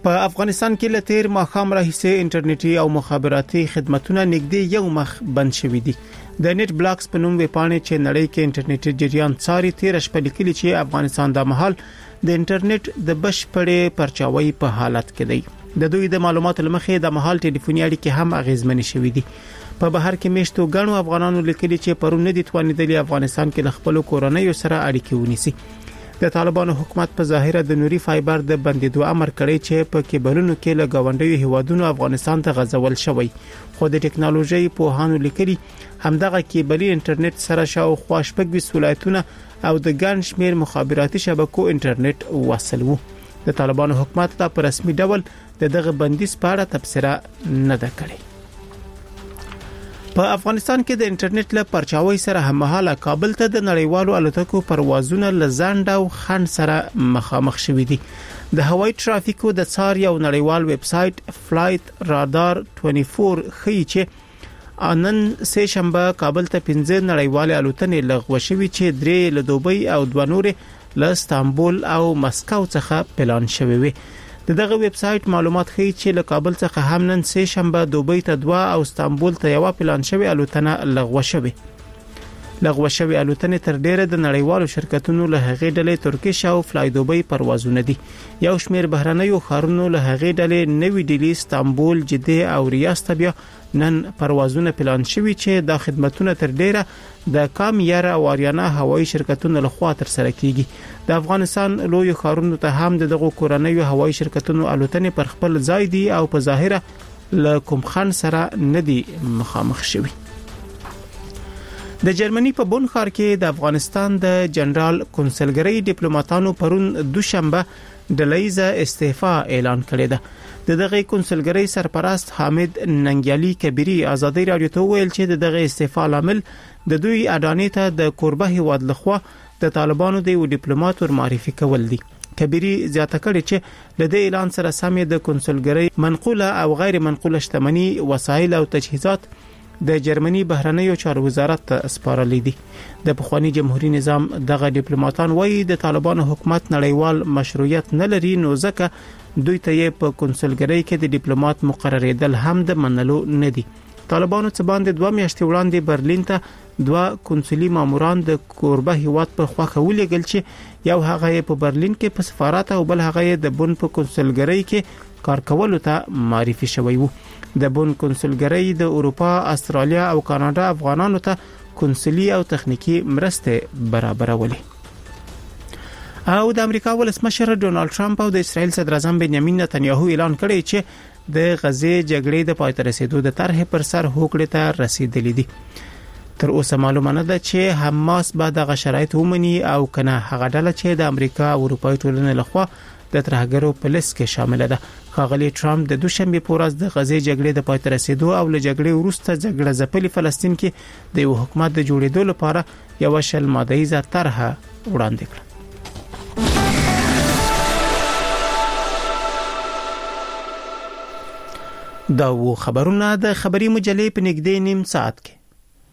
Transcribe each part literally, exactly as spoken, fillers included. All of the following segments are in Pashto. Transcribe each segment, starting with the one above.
په افغانستان کې له تیر ماښام راهیسې انټرنیټي او مخابراتي خدماتونه نږدې یو مخ بند شوي دي. د نت بلاکس په نوم ویبپاڼې چې نړۍ کې انټرنیټي جریان څاري تیر شپه لیکلي چې افغانستان د مهال د انټرنیټ د بشپړې پرچاوي په حالت کې دی. د دوی د معلوماتو لمخې د مهال ټلیفوني اړیکې هم اغیزمنې شوې دي. په بهر کې میشتو غنو افغانانو لیکلي چې پرون نه دي توانیدلي افغانستان کې د خپل کورنۍ سره اړیکې ونیسي. د طالبانو حکومت په ظاهره د نوري فایبر د بندیدو امر کړی چې په کیبلونو کې له گاونډیو هیوادونو افغانستان ته غځول شوی، خو د ټکنالوژي په هانو لیکلي همدغه کیبلي انټرنیټ سره شاوخوا شپږ ولایتونه او د ګڼ شمیر مخابراتي شبکو انټرنیټ وصل وو. د طالبانو حکومت ته په رسمي ډول دغه بندیز په اړه تبصره نه ده کړې. په افغانستان کې د انټرنیټ له پرچاوي سره هممهاله کابل ته د نړیوالو الوتکو پروازونه لزاند او خن سره مخامخ شوي دي. د هوایي ترافیکو د څار یو نړیوال ویب سټ فلایټ رادار چوبیس ښیي چې نن سه شنبه کابل ته پنځه نړیوال الوتنې لغوه شوي چې درې له دوبۍ او دوه نورې له استانبول او مسکو څخه پلان شوي وي. دغه ویب سټ معلومات ښیي چې له کابل څخه هم نن سه شنبه دوبۍ ته دوه او استانبول ته یو پلان شوی الوتنه لغوه شوی. لغوه شوی الوتنې تر ډیره د نړیوالو شرکتونو له هغې ډلې ترکیش او فلای دوبۍ پروازونه دي. یو شمیر بهرنیو خارونو له هغې ډلې نوې ډیلی، استانبول، جده او ریاض ته بیا نن پروازونه پلان شوي چې د خدماتونو تر ډیره د کامیار او اریانا هوایي شرکتونو لخوا تر سره کیږي. د افغانستان لوی خارونو ته هم دغه کورنیو هوایي شرکتونو الوتنې پر خپل ځای دي او په ظاهره له کوم خان سره نه دي مخامخ شوي. د جرمني په بون ښار کې د افغانستان د جنرال کنسلګری ډیپلوماټانو پرون دوشنبه ډلهیزه استعفا اعلان کړې ده. د دغه کنسلګری سرپرست حامد ننګیالي کبيري ازادي رادیو ته ویل چې دغه استعفا لامل د دوی اډانې ته د کوربه هیواد لخوا د طالبانو د یو ډیپلوماټ ور معرفي کول دي. کبيري زیاته کړې چې د اعلان سره سمې د کنسلګری منقوله او غیر منقوله شتمنۍ، وسایل او تجهیزات د جرمني بهرنیو چارو وزارت ته سپارل دي. د پخوانی جمهوریت نظام دغه ډیپلوماټان وایي د طالبانو حکومت نړیوال مشروعیت نه لري، نو ځکه دوی ته په کنسلګری کې د ډیپلوماټ مقرریدل هم د منلو نه دي. طالبانو څخه باندې دوه میاشتې وړاندې برلین ته دوه کنسولي ماموران د کوربه هیواد په خواخه ولېګل چې یو هغه په برلین کې په سفارت او بل هغه د بون په کنسلګری کې کار کولو ته معرفي شوی وو. د بون کنسلګری د اروپا، استرالیا او کاناډا افغانانو ته کنسولي او تخنیکی مرسته برابرولې. او د امریکا ولسمشر ډونالد ټرمپ او د اسرایل صدر اعظم بنیامین نتنیاهو اعلان کړی چې د غزې جګړې د پای ته رسیدو د طرح پر سر هوکړې ته رسیدلې دي. تر اوسه معلومه نه ده چې حماس به دغه شرایط ومني او کنه هغه ډله چې د امریکا او اروپای ټولنې لخوا د ترهګرو په لیست کې شامل ده. ښاغلي ټرمپ د دوشنبه په ورځ د غزې جګړې د پای ته رسیدو او له جګړې وروسته جګړه ځپلي فلسطین کې د یو حکومت د جوړېدو لپاره یو شل ماده‌یزه طرح وړاندې کړه. دا و خبرونه د خبري مجلې په نږدې نیم ساعت کې.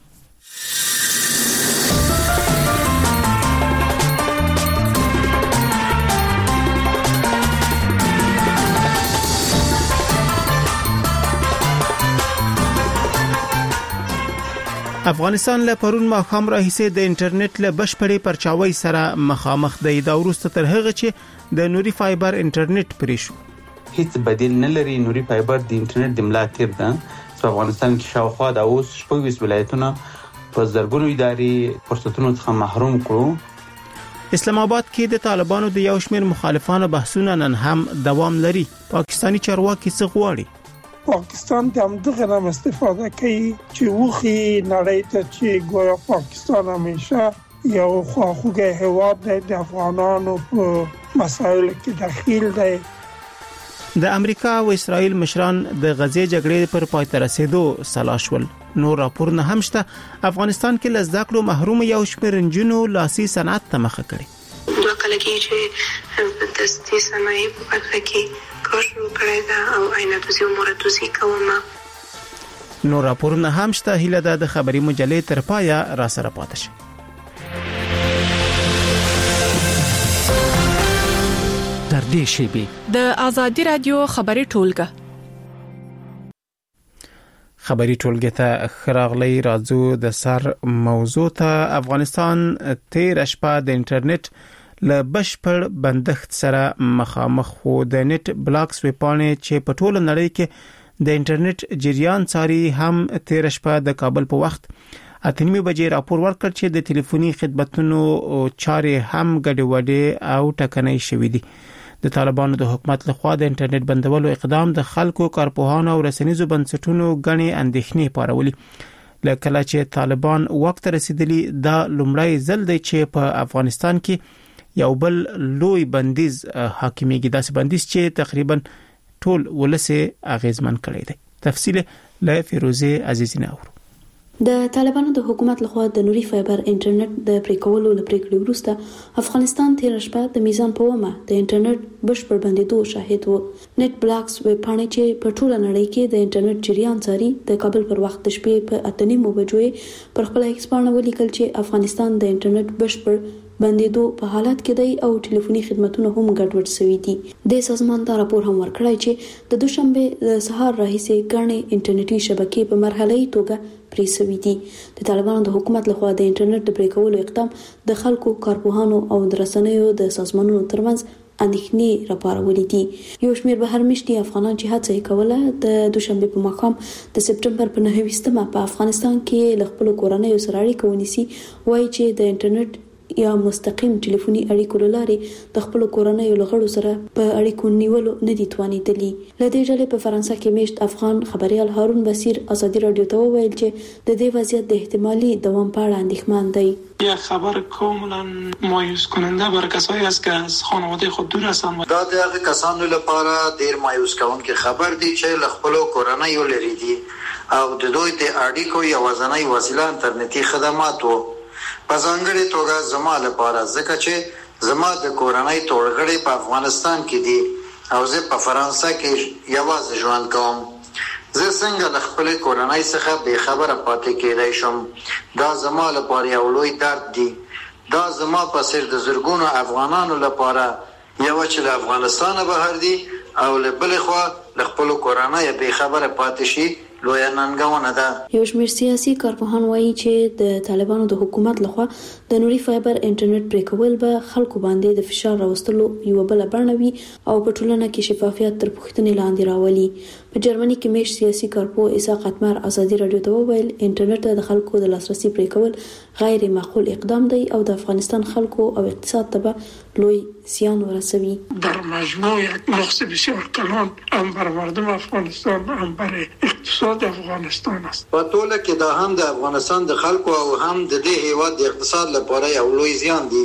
افغانستان له پرون ماښام راهیسې د انټرنیټ له بشپړې پرچاوي سره مخامخ دی. دا وروسته تر هغه چې د نوري فایبر انټرنیټ پرې شو. هیڅ بدیل نه لري. نوري فایبر د انټرنیټ د ملا تیر ده. په افغانستان کې شاوخوا د اوس شپږ ولایتونه په زرګونو اداري فرصتونو څخه محروم کړو. اسلام آباد کې د طالبانو د یو شمېر مخالفانو بحثونه نن هم دوام لري. پاکستانی چارواکي څه غواړي؟ پاکستان د همدغه نام استفاده کوي چې وخی نړۍ ته چې ګویا پاکستان همیشه یو خواخوږی هیواد دی، د افغانانو په مسایلو کې دخیل دی. د امریکا او اسرائیل مشران د غزې جګړې پر پای ته رسیدو سلا شول. نور راپورونه هم شته. افغانستان کې له زده کړو محروم یو شمېر نجونو لاسي صنعت ته مخه کړې. دوه کله کې چې د دستي صنایع په برخه کې کار شروع کړی دا او عینه دوزي او مرتوزي کومه. نور راپورونه هم شته. هیله ده د خبري مجلې تر پایه را سره پاتې شئ. در نږدې شي. د آزادي رادیو خبري ټولګه خبري ټولګه ته خراغلی راځو. د سر موضوع ته افغانستان تیر شپه د انټرنیټ له بشپړ بندښت سره مخامخ خو د نت بلاکس ویبپاڼې چې په ټوله نړۍ کې د انټرنیټ جریان څاري هم تیر شپه د کابل په وخت اتنیمه بجې راپور ورکړ چې د ټلیفوني خدماتونو چارې هم ګډوډې او ټکنۍ شوې دي. د طالبانو د حکومت لخوا د انټرنیټ بندولو اقدام د خلکو کارپوهانو او رسنیزو بنسټونو غني اندېښنې پارولې. لکه چې طالبان وخت رسیدلی دا لومړی ځل دی چې په افغانستان کې یو بل لوی بندیز حاکمیږي، داسې بندیز چې تقریبا ټول ولسه اغیزمن کړی دی. تفصیل له فیروزه عزیزی نور. د طالبانو د حکومت لخوا د نوري فایبر انټرنیټ د پریکولو لپاره وروسته افغانستان تیر شپه د میزان په ومه د انټرنیټ بشپړ بندیدو شاهد وو. نت بلاکس ویبپاڼې چې په ټوله نړۍ کې د انټرنیټ جریان څاري د کابل پر وخت د شپې په اتنیمو بجو پر خپل ایکس باندې ولیکل چې افغانستان د انټرنیټ بشپړ بندیدو په حالت کې دی او ټلیفوني خدماتونه هم ګډوډ شوي دي. د سازمان دا راپور هم ورکړی چې د دوشنبه د سهار راهیسې ګڼې انټرنیټي شبکې په مرحله‌ای توګه پرې شوي دي. د طالبانو د حکومت لخوا د انټرنیټ د پریکولو اقدام د خلکو کارپوهانو او د رسنیو د سازمانونو ترمنځ اندېښنې راپارولې دي. یو شمېر بهرمشتي افغانان چې هڅه کوله د دوشنبه په مقام د سپټمبر په نهه په افغانستان کې ل خپل کورنۍ سره اړیکه ونیسي، وایي چې د انټرنیټ یا مستقیم ټلیفوني اړیکو لارې د خپل کورنۍ لغړو سره په اړیکو نیولو نه دي توانیدلی. لدې ډلې په فرانسه کې میشت افغان خبريال هارون بصیر آزادی رادیو ته وویل چې د دې وضعیت د احتمالي دوام په اړه اندېښمن دی. یک خبر کاملا مایوس کننده برای کسایی است که از خانواده خود دور هستند. دا د هغه کسانو لپاره ډیر مایوس کوونکی خبر دی چې له خپل کورنۍ لري دي او د دوی د اړیکو یوازینی وسیله انټرنیټي خدمات وو. په ځانګړي توګه زما لپاره ځکه چې زما د کورنۍ ټولګړي په افغانستان کې دي او زه په فرانسه کې یوازې ژوند کوم. زه څنګه له خپل کورنۍ څخه بې خبره پاتې کېدای شم؟ دا زما لپاره یو لوی درد دی. دا زما په څیر د زرګونو افغانانو لپاره یو چې له افغانستان بهر دي او له بل خوا له خپل کورنۍ بې خبره پاتې شي لوی ننګونه ده. یو شمېر سیاسي کارپوهان وایي چې د طالبانو د حکومت لخوا د نوري فایبر انټرنیټ پریکول به خلکو باندې د فشار راوستلو یو بل بڼه وي او په ټولنه کې شفافیت تر پوښتنې لاندې راولي. په جرمني کې میش سیاسي کارپوه اسحاق اتمر آزادی رادیو ته وویل انټرنیټ د خلکو د لاسرسي پریکول غیر معقول اقدام دی او د افغانستان خلکو او اقتصاد ته به لوی زیان ورسوي. در مجموع یک نقص بسیار کلان هم بر مردم افغانستان هم بر اقتصاد افغانستان است. په ټوله کې دا هم د افغانستان د خلکو او هم د دې هیواد د اقتصاد لپاره یو لوی زیان دی.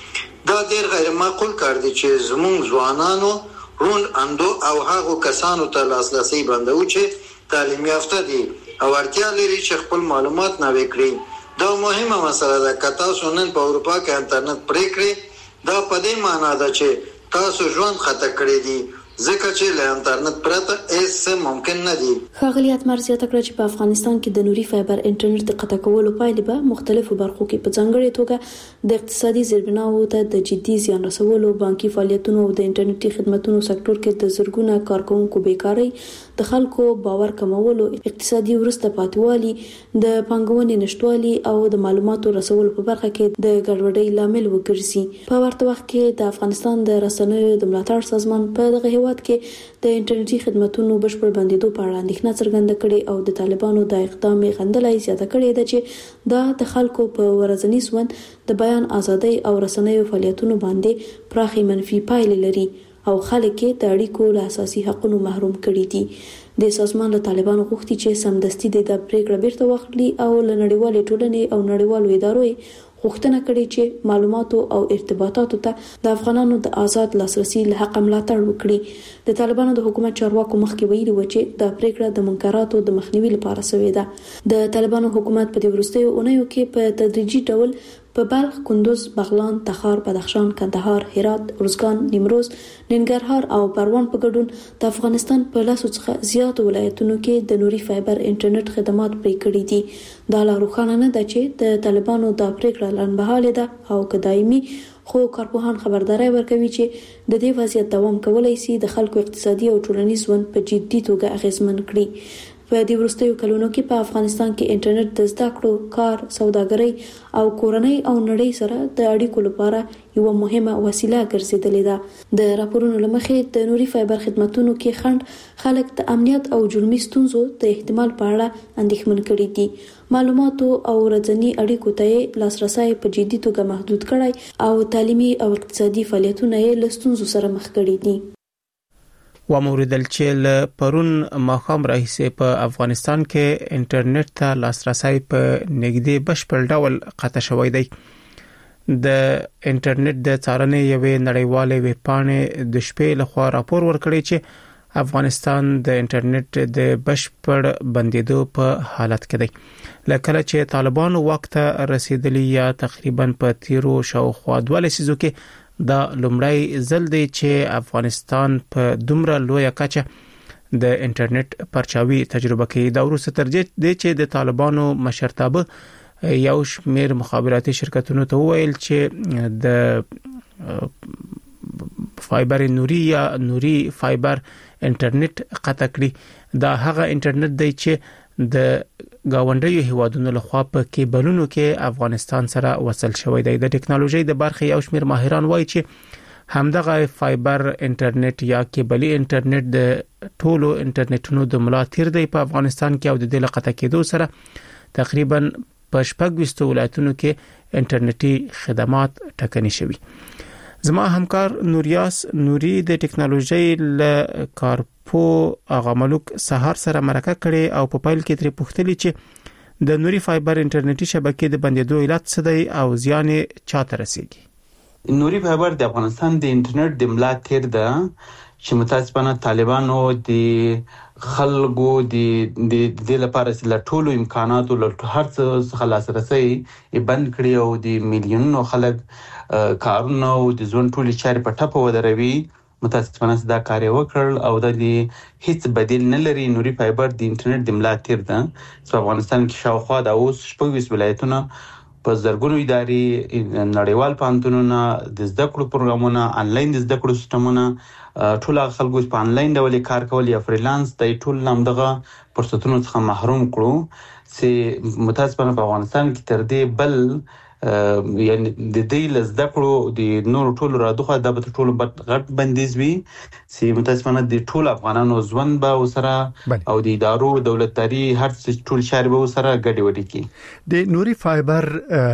دا ډیر غیر معقول کار دی چې زموږ ځوانانو رون اندو او هغه کسانو ته لاسرسي بندو چې تعلیم یافته دي او اړتیا لري چې خپل معلومات نوي کړي. دا مهمه مسله ده که تاسو نن په اروپا کې انټرنیټ پرې کړئ دا په دې معنی ده چې تاسو ژوند خطر کړی دی ځکه چې له انټرنیټ پرته هیڅ ممکن نه دي. ښاغلي اتمر زیاته کړه چې په افغانستان کې د نوري فایبر انټرنیټ د قطع کولو پایلې به مختلفو برخو کې په ځانګړي توګه د اقتصادي زیربناوو ته د جدي زیان رسولو، بانکي فعالیتونو او د انټرنیټي خدماتو سکتور کې د زرګونه کارکونکو بیکاري، د خلکو باور کمولو، اقتصادي ورسته پاتوالي، د پانګونې نشټوالي او د معلوماتو رسولو په برخه کې د ګډوډۍ لامل وګرځي. په ورته وخت کې د افغانستان د رسنیو د ملاتړ سازمان په دغه هیواد کې د انټرنیټي خدماتونو بشپړ بندیدو په اړه اندېښنه څرګنده کړې او د طالبانو د اقدام غندلای زیاته کړې ده چې دا د خلکو په ورځني ژوند د بیان ازادۍ او رسنیو فعالیتونو باندې پراخي منفي پایلې لري او خلک د اړیکو له اساسي حقوقو محروم کړي دي. د سازمان له طالبانو غوښتي چې سمدستي د پریکړه بیرته واخلي او له نړیوالې ټولنې او نړیوالو ادارو غوښتنه کړې چې معلوماتو او ارتباطاتو ته د افغانانو د آزاد لاسرسي له حق ملاتړ وکړي. د طالبانو د حکومت چارواکو مخکې ویلي و چې د پریکړه د منکراتو د مخنیوي لپاره شوې ده. د طالبانو حکومت په دې وروستیو اونیو کې په تدریجي ډول په بلخ، کندوز، بغلان، تخار، بدخشان، کندهار، هرات، ارزګان، نیمروز، ننګرهار او پروان په ګډون د افغانستان په لاسو څخه زیات ولایتونو کې د نوري فایبر انټرنیټ خدمات پرې کړي دي. دا لا روښانه نه ده چې د طالبانو د پریکړه لنډمهاله ده او که دایمي خو کارپوهان خبرداري ورکوي چې د دې وضعیت دوام کولای شي د خلکو اقتصادي او ټولنیز ژوند په جدي توګه اغیزمن کړي. په دې وروستیو کلونو کې په افغانستان کې انټرنیټ د زده کړو، کار، سوداګرۍ او کورنۍ او نړۍ سره د اړیکو لپاره یو مهمه وسیله ګرځېدلې ده. د راپورونو لمخې د نوري فایبر خدماتونو کې خنډ خلک د امنیت او جرمي ستونزو د احتمال په اړه اندېښمن کړي دي. معلوماتو او ورځني اړیکو ته لاسرسي په جدي توګه محدود کړي او تعلیمي او اقتصادي فعالیتونه یې له ستونزو سره مخ کړي دي. وموردل چې ل پرون ماخام راهیسه په افغانستان کې انټرنیټ ته لاسرسي په نږدې بشپړ ډول قطع شوی دی. د انټرنیټ د څارنې یوې نړیوالې ویبپاڼې د شپې لخوا راپور ورکړی چې افغانستان د انټرنیټ د بشپړ بندیدو په حالت کې دی. لکه چې طالبان وخت رسیدلی یا تقریبا په تیرو شاوخوا دوه لسیزو کې دا لومړی ځل دی چې افغانستان په دومره لویه کچه د انټرنیټ پرچاوي تجربه کوي. دا وروسته تر دې چې د طالبانو مشرتابه یو شمېر مخابراتي شرکتونو ته وویل چې د فایبر نوري یا نوري فایبر انټرنیټ قطع کړي. دا هغه انټرنیټ دی چې د گاونډیو هیوادونو لخوا په کیبلونو کې افغانستان سره وصل شوی دی. د ټکنالوژي د برخې یو شمېر ماهران وایي چې همدغه فایبر انټرنیټ یا کیبلي انټرنیټ د ټولو انټرنیټونو د ملا تیر دی په افغانستان کې او د دې لقطه کېدو سره تقریبا په شپږ ویشت ولایتونو کې انټرنیټي خدمات ټکني شوي. زما همکار نوریاس نوري د ټکنالوژي له کارپو اغا ملک سهار سره مرکه کړي او په پایل کې ترې پوښتنه چې د نوري فایبر انټرنیټي شبکې د بندیدو علت څه دی او زیان چاته رسیږي. نوري فایبر د افغانستان د انټرنیټ د ملا تیر ده چې متاسفانه طالبانو د خلکو د د لپاره چې له ټولو امکاناتو له هر څه څخه لاسرسي بند کړی او د میلیونونو خلک کارونه او د ژوند ټولې چارې په ټپه ودروي. متاسفانه دا کار وکړ او د هیڅ بدیل نه لري. نوري فایبر د انټرنیټ د ملا تیر ده چې افغانستان کې شاوخوا د اوس شپږ ویشت ولایتونه په زرګونو ادارې، نړیوال پوهنتونونه، د زده کړو پروګرامونه، انلاین د زده کړو سیستمونه، ټول خلکو په انلاین ډول کار کول یا فریلانس د ټول نامدغه فرصتونو څخه محروم کړو چې متاسفانه په افغانستان کې تر دې بل یعنی د دې لزده کړو د نور ټولو رادوخه د بت ټولو غټ بندیز وی چې متاسفانه د ټول افغانانو ژوند به وسره او د ادارو دولتداري هر څه ټول شاري به وسره ګډي وډي کی. د نوري فایبر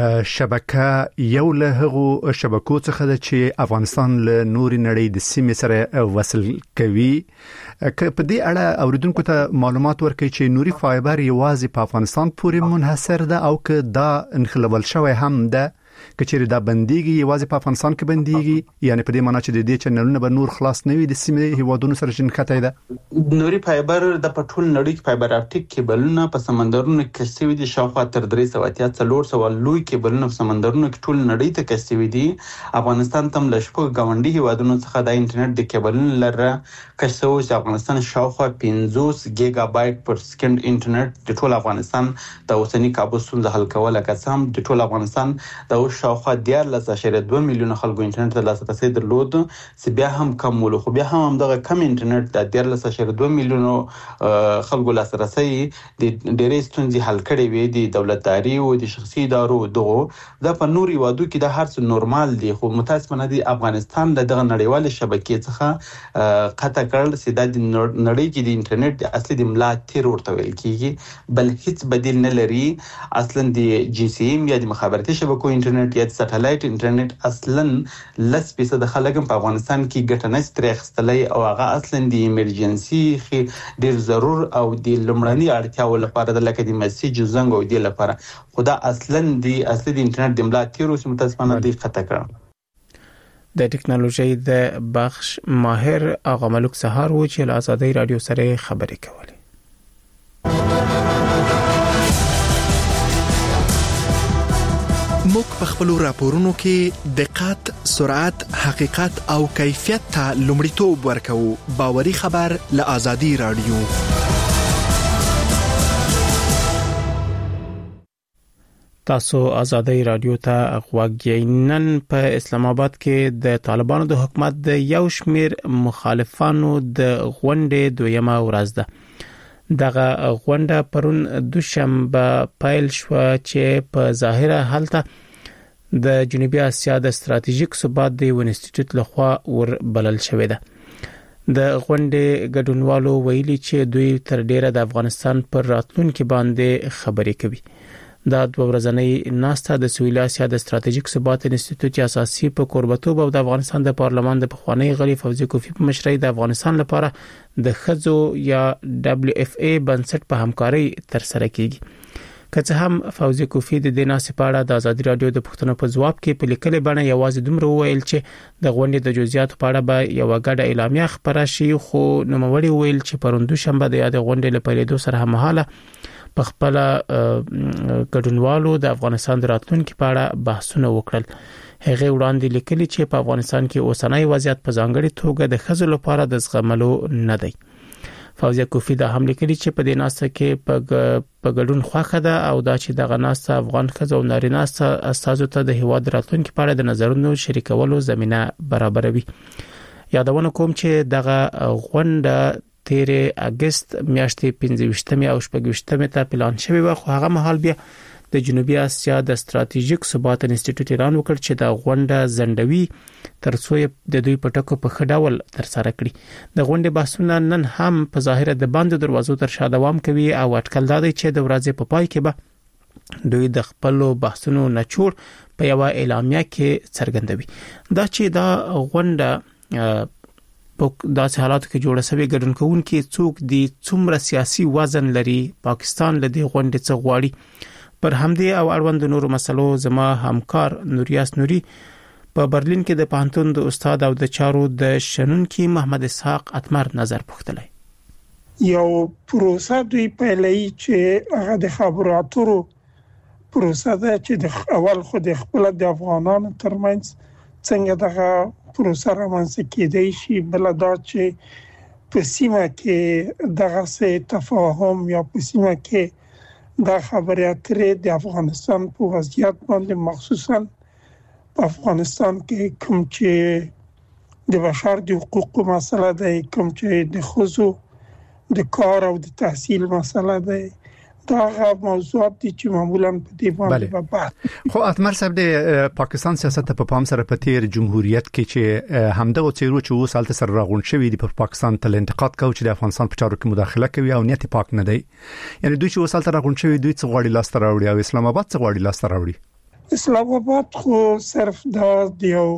شبکه یو له هغو شبکو څخه ده چې افغانستان له نوري نړۍ د سیمې سره وصل کوي. که په دې اړه اوریدونکو ته معلومات ورکړي چې نوري فایبر یوازې په افغانستان پورې منحصر ده او که دا انخلول شوی هم ده کچېره دا بنديږي یوازې په افغانستان کې بنديږي، یعنی په دې معنی چې د دې چنلونه به نور خلاص نه وي د سیمې هیوادونو سره شنکته ده. نوري فایبر د پټول نړۍ کې فایبر اپټیک کیبلونه په سمندرونو کې کشوي دي. شاوخوا تر درې سوه اتیا څلور سوه لوی کیبلونه په سمندرونو کې ټول نړۍ ته کشوي دي. افغانستان تم له شپږ گاونډي هیوادونو څخه د انټرنیټ د کیبلونو لره کشوي چې افغانستان شاوخوا پنځوس گیگا بایت پر سکند انټرنیټ د ټول افغانستان د اوسنی کابو ستونزه حل کوله. قسم د ټول افغانستان د شاوخوا دیارلس اشاریه دوه میلیونه خلکو انټرنیټ ته لاسرسي درلود چې بیا هم کم ول خو بیا هم دغه کم انټرنیټ د دیارلس اشاریه دوه میلیونه خلکو لاسرسي د ډېرې ستونزې حل کړې وي. د دولتداري او د شخصي ادارو دغه د په نوري وادو کې د هر څه نورمال دي، خو متاسفانه د افغانستان د دغه نړیوال شبکې څخه قطع کړل چې د نړۍ کې د انټرنیټ د اصلي د ملا تیر ورته ویل کیږي، بل هیڅ بدیل نه لري. اصلا د جی سی ام یا د مخابراتي شبکو انټرنیټ یا سټلایټ انټرنیټ اصلا لس فیصد خلک په افغانستان کې ګټه نه سترخستلې او هغه اصلا د ایمرجنسي ډیر ضرور او د لمړني اړتیاو لپاره د لکه د میسج زنګ او د لپاره خدا اصلا د اصلي د انټرنیټ د ملا تیرو چې متاسفانه د خطا کړ. د ټکنالوژي د بخش ماهر اغا ملک سهار و چې له آزادۍ رادیو سره خبرې کولې. موږ په خپل راپورونو کې دقت، سرعت، حقیقت او کیفیت ته لومړیتوب ورکوو. باوري خبر له آزادۍ رادیو. تاسو آزادۍ رادیو ته غوږی. نن په اسلام آباد کې د طالبانو د حکومت د یو شمیر مخالفانو د غونډې دویمه ورځ ده. دغه غونډه پرون دوشنبه پیل شو چې په ظاهره حالت د جنوبي اسیا د ستراتیژیک ثبات د انسټیټیوټ لخوا ور بلل شوې ده. د غونډې ګډونوالو ویلي چې دوی تر ډیره د افغانستان پر راتلونکو باندې خبرې کوي. دا د ورځنۍ ناسته د سویل اسیا د ستراتیژیک ثبات انسټیټیوټ اساسي په قربتوب او د افغانستان د پارلمان د پخوانی غړي فوزي کوفی په مشرۍ د افغانستان لپاره د خزو یا دبليو اف ای بنسټ په همکاري تر سره کیږي. که څه هم فوزي کوفی د دینه سپاړه د ازادي رادیو د پښتنو په ځواب کې په لیکلي بڼه یوازې دومره وویل چې د غونډې د جزئیاتو په اړه به یو غډه اعلامیه خبره شي، خو نوموړي ویل چې پروندو شنبه د یاد غونډې لپاره د سره هماله په خپل ګډونوالو د افغانستان د راتلونکو په اړه بحثونه وکړل. هغه وړاندې لیکلي چې په افغانستان کې اوسنۍ وضعیت په ځانګړي توګه د خزو لپاره د زغملو نه دی. فوزي کوفی دا هم لیکلي چې په دې ناسته کې په ګډون خوخه ده او دا چې دغه ناسته افغان خزو او نارینه استازو ته د هیواد راتلونکو په اړه د نظرونو شریکولو زمينه برابروي. یادونه کوم چې دغه غونډه تیر اگست میاشتې پنځه او شپږ ته پلان شوی و، خو هغه مهال بیا د جنوبي اسیا د ستراتیژیک ثبات انسټیټیوټ اعلان وکړ چې دا غونډه زندوي ترڅو د دوی په ټکو په خډاول تر سره کړي. د غونډې بحثونه نن هم په ظاهره د باندې دروازو تر شا دوام کوي او اټکل دا دی چې د ورځې په پای کې به دوی د خپل بحثونو نچوړ په یو اعلامیه کې څرګندوي. دا چې دا غونډه په داسې حالاتو کې جوړه شوې ګډون کوونکي څوک دي، څومره سیاسي وزن لري، پاکستان له دې غونډې څخه غواړي. پر همدې او اړوند نورو مسلو زما همکار نوریاس نوري په برلین کې د پانتون د استاد او د چارو د شنونکي محمد اسحاق اتمر نظر پوښتلی. یو پروسه دوی پیلای چې هغه د خبرو اترو پروسه ده چې د اول خو د خپل د افغانانو ترمنځ څنګه دغه پروسه رامنځته کېدای شي، بل دا چې په سیمه کې دغه څه تفاهم یا په سیمه کې دا خبرې اترې د افغانستان په وضعیت باندې مخصوصا په افغانستان کې کوم چې د بشر د حقوقو مسله ده، کوم چې د خزو د کار او د تحصیل مسله ده، دا هغه موضوعات دي چې معمولا په دې باندې بحث. خو اتمر صاحب د پاکستان سیاست په پام سره په تیر جمهوریت کې چې همدغه چیرو چې اوس حالت سره راغون شوی دی په پاکستان تل انتقاد کوي چې د افغانستان په چارو کې مداخله کوي او نیت پاک نه دی. یعنی دوی چې اوس حالت راغون شوی دوی څه غواړي لاس ته راوړي او اسلام آباد څه غواړي لاس ته راوړي. اسلام آباد خو صرف دا دیو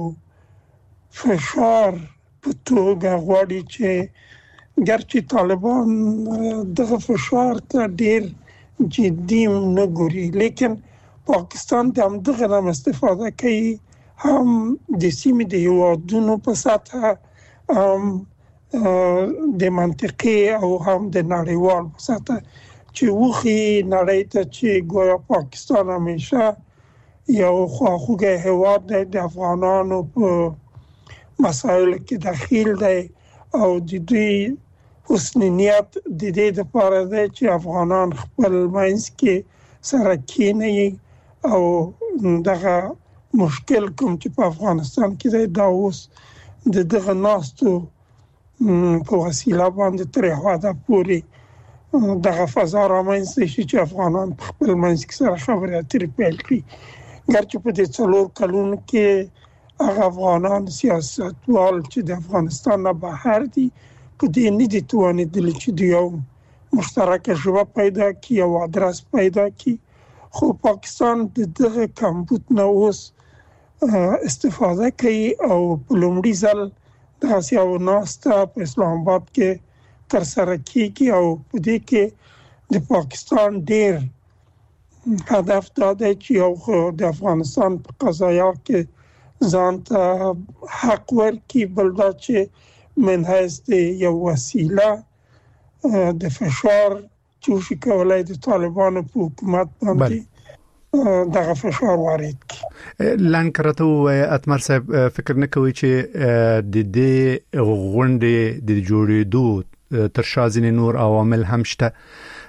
فشار په توګه غواړي چې ګرچې طالبان دغه فشار ته ډیر جدي نه ګوري، لیکن پاکستان د هم دغه نه استفاده کوي، هم د سیمې د هیوادونو په سطح هم د منطقي او هم د نړیوال په سطح چې وخی نړۍ ته چې ګویا پاکستان همیشه یو خواخوږی هیواد دی، د افغانانو په مسایل کې دخیل دی او د دوی حسن نیت د دې لپاره دی چې افغانان خپل منځ کې سره کېني او دغه مشکل کوم چې په افغانستان کې دی دا اوس د دغه ناستو په وسیله باندې تر هغه پورې دغه فضا رامنځته شي چې افغانان په خپل منځ کې سره خبرې اترې پیل کړي. ګرچې په دې څلور کلونو کې هغه افغانان سیاستوال چې د افغانستان نه بهر دي په دې نه دي توانېدلي چې د یو مشترکه ژبه پیدا کړي او ادرس پیدا کړي، خو پاکستان د دغه کمبود نه اوس استفاده کوي او په لومړي ځل داسې یو ناسته په اسلام آباد کې تر سره کیږي او په دې کې د پاکستان ډیر هدف دا دی چې یو د افغانستان په قضایا کې ځان ته حق ورکړي، بل دا چې من هست یو وسیله د فشار چې شي کولای د طالبانو په حکومت باندې دغه فشار وارد کړي. لانکرته اتمر صاحب فکر نه کوي چې د دې غونډې د جوړېدو تر شا ځینې نور عوامل هم شته،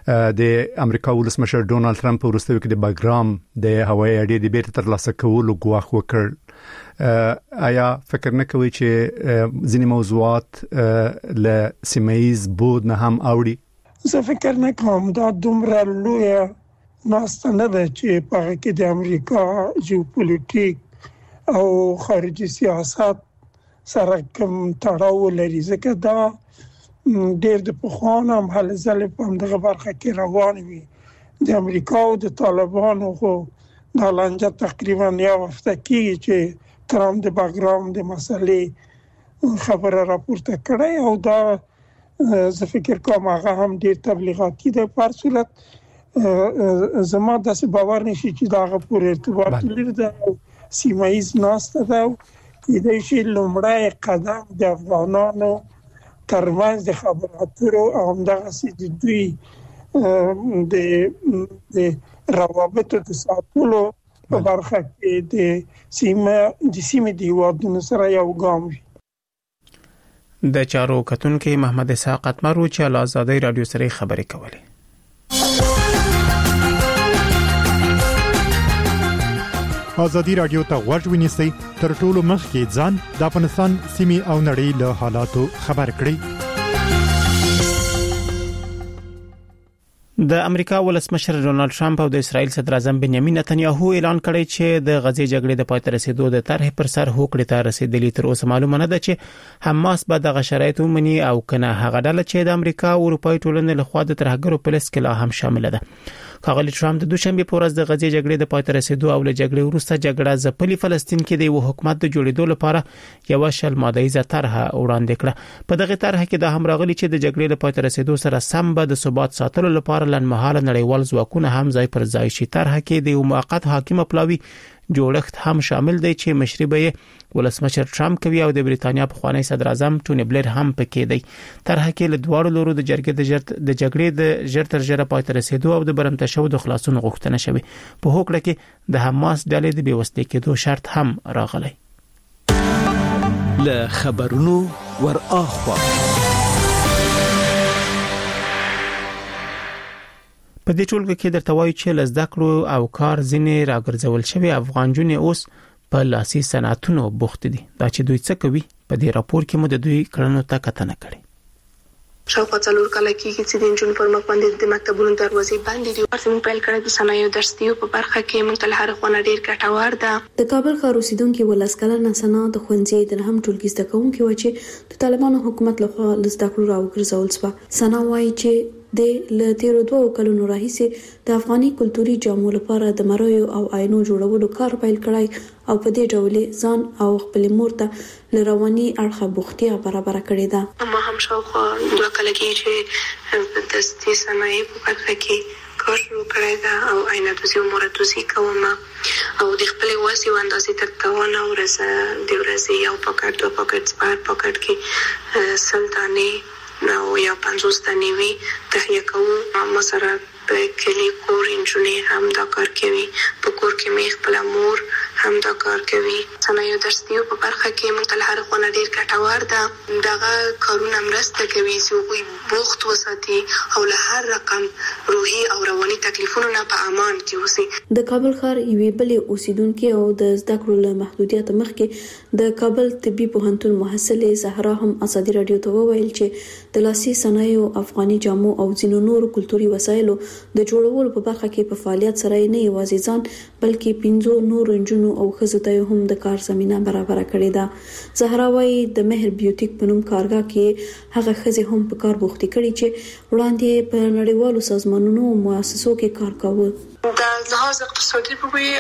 د امریکا ولسمشر ډونالد ترامپ ورسته کې د باګرام د هوایي اډې د بیرته ترلاسه کولو غواخ وکړ. آیا فکر نه کوي چې ځینې موضوعات له سیمایي بود نه هم اوړي؟ زه فکر نه کوم دا دومره لوی ناسته نه ده چې په کې د امریکا جیوپولیټیک او خارجي سیاست سره کوم تړاو لري، ځکه دا ډېر د پخوانه هم هلې ځلې په همدغه برخه کې روان وي. د امریکا او د طالبانو خو دا لانجه تقریبا یو هفته کېږي چې ترامپ د باګرام د مسلې خبره راپورته کړې او دا زه فکر کوم هغه هم ډېر تبلیغاتي ده. په هر صورت زما داسې باور نشي چې دا هغه پورې ارتباط لري. د سیمایي ناسته ده کېدای شي لومړی قدم د افغانانو ترمنځ د خبرو اترو او همدغسې د دوی د د روابطو د ساتلو په برخه کې د سیمه د سیمې د هیوادونو سره یو ګام وي. د چارو کتونکو محمد اسحاق اتمرو چې له آزادۍ رادیو سره خبرې کولې. آزادی رادیو ته غوږ ونیسئ، تر ټولو مخکې ځان د افغانستان سیمې او نړۍ له حالاتو خبر کړئ. د امریکا ولسمشر ډونالد ترامپ او د اسرایل صدر اعظم بنیامین نتنیاهو اعلان کړی چې د غزې جګړې د پای ته رسیدو د طرح پر سر هوکړې ته رسیدلی. تر اوسه معلومه نه ده چې حماس به د شرایطو مني او کنه هغه ډله چې د امریکا او اروپای ټولنې له خوا د ترهګرو په لیست کې لا هم شامل ده. کاغلی ترامپ د دوشنبه په ورځ د غزې جګړې د پای ته رسیدو او له جګړې وروسته جګړه ځپلي فلسطین کې د یو حکومت د جوړېدو لپاره یو شل ماده طرح وړاندې کړه. په دغه طرح کې د هم راغلي چې د جګړې د پای ته رسیدو سره سم به د ثبات ساتلو لپاره لنمحاله نړیوال ځواکونه هم ځای پر ځای شي. طرح کې د یو موقت حاکم پلاوي جوړښت هم شامل دی چې مشري به ولسمشر ترامپ کوي او د بریتانیا پخوانی صدر اعظم ټونی بلیر هم پکې دی. طرح کې له دواړو لورو د جګړې د جرت د جګړې د جرت تر جره پای ته رسیدو او د برمته شو د خلاصون غوښتنه شوه. په هوکړه کې د حماس ډلې د بیوستۍ کېدو شرط هم راغلی. له خبرونو ور اخوا په دې ټولګه کې درته وایي چې لزده کړو او کار ځینې راګرځول شوی افغان جونې اوس په لاسي صنعتونو بوخت دي. دا چې دوی څه کوي په دې راپور کې مو د دوی کړنو ته کتنه کړې. شاوخوا څلور کاله کېږي چې د نجونو پر مخ باندې د مکتبونو دروازې بندې دي. ورته موږ پیل کړی د صنایعو درسیو په برخه کې موږ ته له هر خوا نه ډېر ګټور ده. د کابل ښار اوسیدونکو ولس کلنه سنا د ښوونځي د هم ټولګي زده کوونکو و چې د طالبانو حکومت لخوا لزده کړو راوګرځول شو. سنا وایي چې د ل تیرو دوه کلونو راهیسې د افغاني کلتوري جامو لپاره د مرویو او آینو جوړولو کار پیل کړی او په دې ډول ځان او خپل مور ته لرواني اړخه بوختیا برابر کړې ده. ما هم شاوخوا دوه کال کې چې د دستي صنایع په برخه کې کار شروع کړی ده او آینه دوزي او مرتوزي کوم او د خپل واسي اندازې تر توان او رسه د ورځې یو پاکټ دوه پاکټ سپار پاکټ کې سلطاني نو یا پنځوس دانې وي تهیه کوو. ما سره په کلی کور انجونې هم دا کار کوي، په کور کې مې خپل مور هم دا کار کوي. صنایعو درسیو په برخه کې موږ ته هر خونه ډیر ګټور ده. دغه کارونه مرسته کوي چې دوی بوخت وساتي او له هر رقم روحي او رواني تکلیفونو نه په امان کې اوسي. د کابل ښار یوې بلې اوسیدونکو او د زده کړو له محدودیت مخکې د کابل طبي پوهنتون محصله زهرا هم آزادي رادیو ته وویل چې د لاسي صنایعو افغاني جامو او ځینو نورو کلتوري وسایلو د جوړولو په برخه کې په فعالیت سره نه یوازې ځان بلکې پنځو نور انجونو او ښځو ته هم د کار زمينه برابر کړې ده. زهرا وايي د مهر بیوټیک په نوم کارګاه کې هغه ښځې هم په کار بوختي کړي چې وړاندې په نړیوالو سازمانونو او مؤسسو کې کار کاوه. در لحاظ اقتصادی بگویی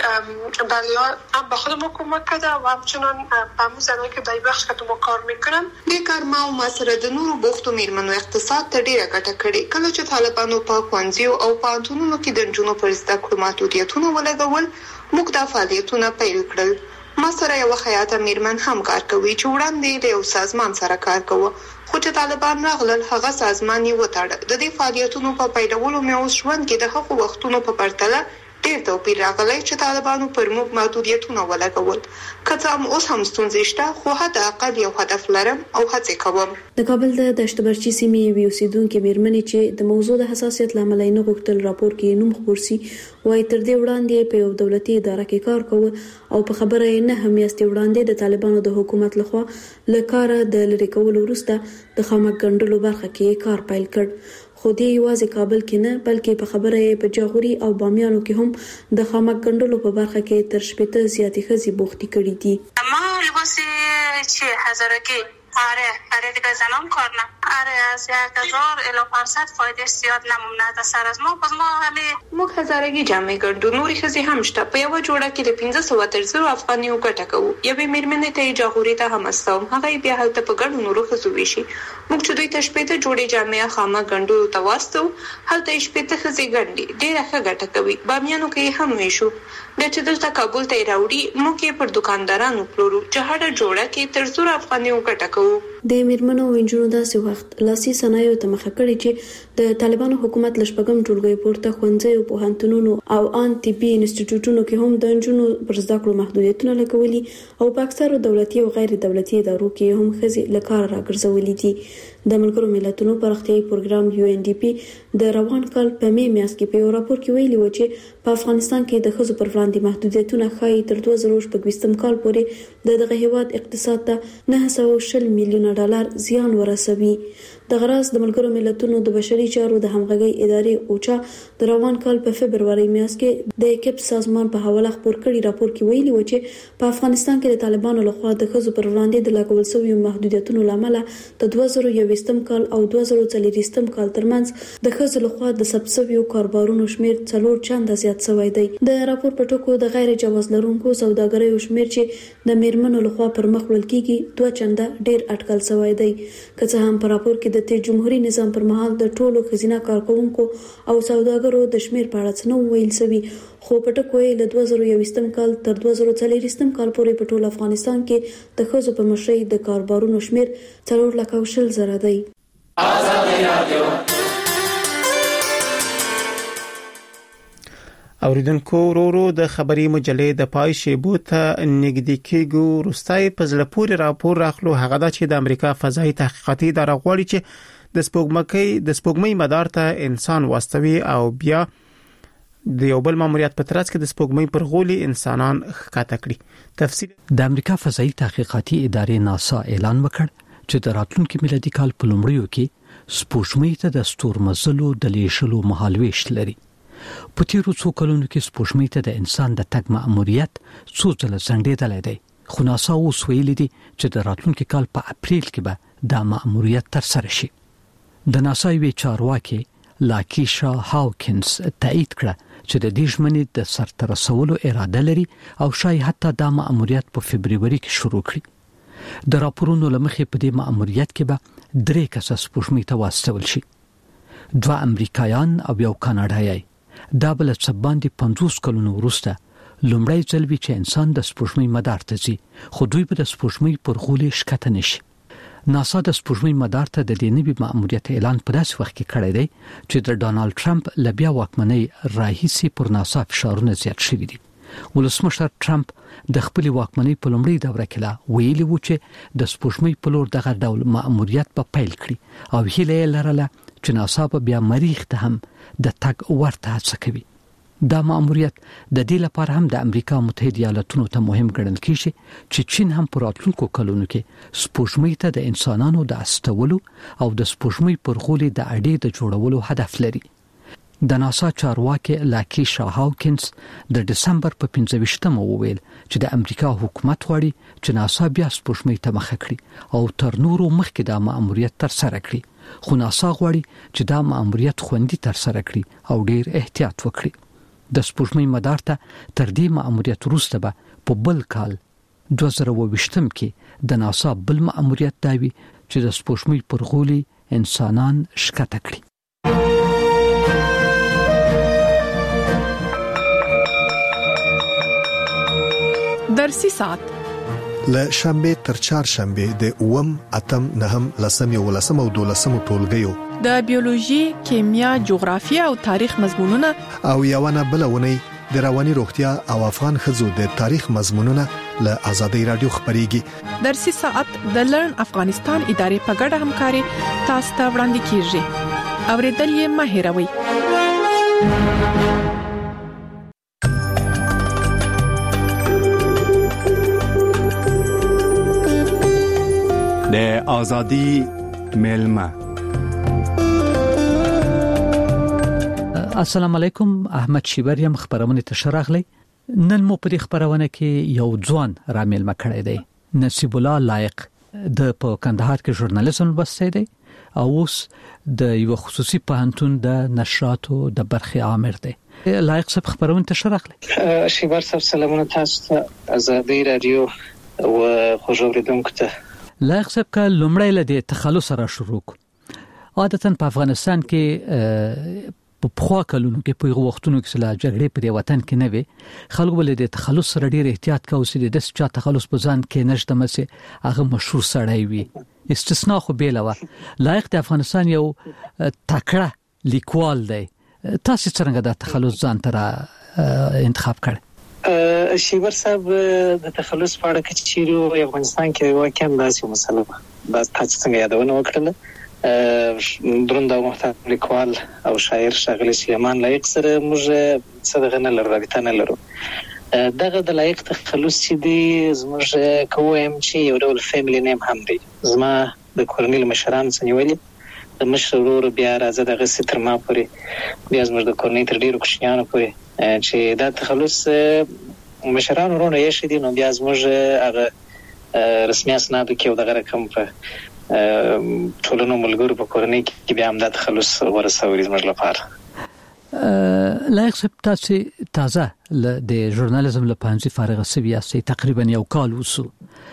بله هم به خود ما کمک کرده و همچنان به همون زنایی که در بخش که ما کار میکنن د کارما او مسره د نورو بوختو میرمنو اقتصاد ته ډیره ګټه کړې. کله چې طالبانو په ښوونځیو او پوهنتونونو کې د نجونو پر زده کړو محدودیتونه ولګول، موږ دا فعالیتونه پیل کړل. ما سره یو خیاطه میرمن هم کار کوي چې وړاندې له یو سازمان سره کار کوي، خو چې طالبان راغلل هغه سازمان یې وتاړه. د دې فعالیتونو په پیلولو مې اوس ژوند کې د هغو وختونو په پرتله ډېر توپیر راغلی چې طالبانو پر موږ محدودیتونه ولګول. که څه هم اوس هم ستونزې شته، خو حتی اقل یو هدف لرم او هڅې کوم. د کابل د دشت برچي سیمې یوې اوسیدونکې مېرمنې چې د موضوع د حساسیت لامل نه غوښتل راپور کې نوم خپور سي، وايي تر دې وړاندې په یو دولتي اداره کې کار کوي او په خبره یې نه هم یاستې وړاندې د طالبانو د حکومت لخوا له کاره د لری کولو وروسته د خامک ګنډلو برخه کې کار پیل کړ. خو دې یوازې کابل کې نه بلکې په خبره یې په جاغوري او بامیانو کې هم د خامک ګنډلو په برخه کې تر شپږ زیاتې ښځې بوختي کړي دي. ما لباس چه هزارگی آره برای دیگه زنان کار نه آره از یک هزار الی پانصد فایده زیاد نمونه ده سر از ما پس ما همه موږ هزارګي جامې ګنډو. نورې ښځې هم شته. په یوه جوړه کې د پنځه سوه تر زرو افغانیو ګټه کوو. یوې مېرمنې ته یې جاغوري ته هم استوم، هغه یې بیا هلته په ګڼو نورو ښځو ویشي. موږ چې دوی ته شپېته جوړې جامې خامک ګنډلو ته واستو، هلته یې شپېته ښځې ګنډي، ډېره ښه ګټه کوي. بامیانو کې یې هم ویشو. بیا چې دلته کابل ته یې راوړي، موږ یې پر دوکاندارانو پلورو چې هره جوړه کې تر زرو افغانیو ګټه کوو. د میرمنو او انجونو داسې وخت لاسي صنایعو ته مخه کړې چې د طالبانو حکومت له شپږم ټولګي پورته ښوونځیو، پوهنتونونو او ان طبي انسټیټیوټونو کې هم د انجونو پر زده کړو محدودیتونه لګولي او په اکثرو دولتي او غیر دولتي ادارو کې هم ښځې له کاره راګرځولي دي. د ملګرو ملتونو پراختیایي پروګرام یو ان ډي پي د روان کال په می میاشت کې په یو راپور کې ویلي و چې په افغانستان کې د ښځو پر وړاندې محدودیتونه ښایي تر دوه زره شپږویشتم کال پورې د دغه هیواد اقتصاد ته نه سوه شل میلیونه ډالر زیان ورسوي. د غراس د ملګرو ملتونو د بشري چارو د همغږي ادارې اوچا د روان کال په فبرवरी میاشت کې د کپ سازمان په حواله خپور کړي راپور کې ویلي و چې په افغانستان کې د طالبانو لخوا د ښځو پر وړاندې د لګول شویو محدودیتونو لامل د دوه زره یوویشتم کال او دوه زره څلورویشتم کال ترمنځ د ښځو لخوا د ثبت شویو کاربارونو شمیر څلور چنده زیات شوی دی. د راپور په ټکو د غیر جواز لرونکو سوداګریو شمیر چې د میرمنو لخوا پر مخ وړل کیږي دوه چنده ډیر اټکل شوی دی. که څه هم په راپور کې د تیر جمهوریت نظام پر مهال د ټولو ښځینه کارکونکو او سوداګرو د شمیر په اړه څه نه ویل شوی، خو په ټکو یې له دوه زره یوویشتم کال تر دوه زره څلورویشتم کال پورې په ټول افغانستان کې د ښځو په مشرۍ د کاربارونو شمیر څلور لک او شل زره دی. آزادي رادیو اوریدونکو ورو د خبري مجلې د پای شیبو ته نږدې کېږو. روستای په زړه پورې راپور راخلو هغه دا چې د امریکا فضائي تحقیقاتي اداره غواړي چې د سپوږمکۍ د سپوږمۍ مدار ته انسان واستوي او بیا د یو بل ماموریت په ترڅ کې د سپوږمۍ پر غولي انسانان ښکته کړي. تفصیل د امریکا فضائي تحقیقاتي ادارې ناسا اعلان وکړ چې د راتلونکي میلادي کال په لومړیو کې سپوږمۍ ته د ستورمزلو د لیشلو مهالويش لري. په تیرو څو کلونو کې سپوږمۍ ته د انسان د تګ مأموریت څو ځله ځنډېدلی دی، خو ناسا اوس ویلي دي چې د راتلونکي کال په اپریل کې به دا مأموریت ترسره شي. د ناسا یوې چارواکې لاکیشا هاوکینز تایید کړه چې د دې ژمنې د سرته رسولو اراده لري او شاید حتی دا مأموریت په فبرवरी کې شروع کړي. د راپورونو لمخې په دې مأموریت کې به درې کسه سپوږمۍ ته واستول شي، دوه امریکایان او یو کاناډایی. دا بل څه باندې پنځوس کلونو وروسته لومړی ځل وی چې انسان د سپوږمۍ مدار ته ځي، خو دوی به د سپوږمۍ پر غولي ښکته نشي. ناسا د سپوږمۍ مدار ته د دې نوي مأموریت اعلان په داسې وخت کې کړی دی چې د ډانلډ ټرمپ له بیا واکمنۍ راهیسې پر ناسا فشارونه زیات شوي دي. ولسمشر ټرمپ د خپل واکمنۍ په لومړي دوره کې لا ویلي و چې د سپوږمۍ په لور دغه ډول مأموریت په پیل کړي او هیله یې لرله چې ناسا په بیا مریخ ته هم د تګ ورته هڅه کوي. دا مأموریت د دې لپاره هم د امریکا متحده ایالاتونو ته مهم ګڼل کیږي چې چین هم په راتلونکو کلونو کې سپوږمۍ ته د انسانانو د استولو او د سپوږمۍ پر غولي د اډې د جوړولو هدف لري. د ناسا چارواکي لاکیشا هاوکینز د دسمبر په پنځه ویشتمه وویل چې د امریکا حکومت غواړي چې ناسا بیا سپوږمۍ ته مخه کړي او تر نورو مخکې دا مأموریت ترسره کړي، خو ناسا غواړي چې دا مأموریت خوندي ترسره کړي او ډیر احتیاط وکړي. د سپوږمۍ مدار ته تر دې مأموریت وروسته به په بل کال دوه زره اوویشتم کې د ناسا بل مأموریت دا وي چې د سپوږمۍ پر غولي انسانان ښکته کړي. درسي ساعت له شنبه تر چهارشنبه د اوم اتم نهم لسم یو لسم او دولسم ټولګیو د بیولوژي، کیمیا، جغرافیه او تاریخ مضمونونه او یوونه بلونه د رواني روغتیا او افغان ښځو د تاریخ مضمونونه له آزادۍ رادیو خبريږي. درسي ساعت د لرن افغانستان ادارې په ګډه همکاري تاسو ته وړاندې کیږي. اوریدل یې مه هېروئ. د آزادۍ ملما. السلام علیکم، احمد شیبریم خبرونه ته شراغلی. نن مو په دې خبرونه کې یو ځوان را ملما کړی دی. نصیب الله لایق د په کندهار کې ژورنالیزم لوستی دی او اوس د یو خصوصي پوهنتون د نشراتو د برخې عامر دی. لایق صاحب خبرونه ته شراغلی. شیبر صاحب سلامونه تاسو ته، آزادۍ رادیو او خوږ اوریدونکو ته. لایق صاحب کا لومړی لدی تخلص را شروع کو. عادتاً په افغانستان کې په خوا کلونو کې په وختونو کې سلا جګړې په وطن کې نه وي، خلکو ول د تخلص سره ډیر احتیاط کاوه چې د چا تخلص په ځان کې نشته مسه هغه مشهور سړی وي. استثناء خو بیلوه. لایق د افغانستان یو تکړه لیکوال دی. تاسو څنګه د تخلص ځان تر انتخاب کړ؟ شیبر صاحب د تخلص په اړه کې چیرې افغانستان کې واقعا داسې مسله ده. بس تاسو څنګه یادونه وکړه؟ دروند او محترم لیکوال او شاعر ښاغلی سلیمان لایق سره موږ څه نه لرو، رابطه نه لرو. دغه د لایق تخلص چې دی زموږ کوم چې یو ډول فیملی نیم هم دی. زما د کورنۍ مشران څنګه د مشر ورور بیا راځه دغه ستر ما پورې بیا زموږ د کورنۍ تر ډیرو کوچنیانو پورې چې دا تخلص مشران ورونه یې شدي نو بیا زموږ هغه رسمي اسنادو کې دغه رقم په ټولنو ملګرو په کورنۍ کې بیا هم دا تخلص ورسوري زموږ لپاره. لایق صاحب تاسو تازه د ژورنالیزم له پنځه فارغ شوی یاستئ، تقریبا یو کال وسو.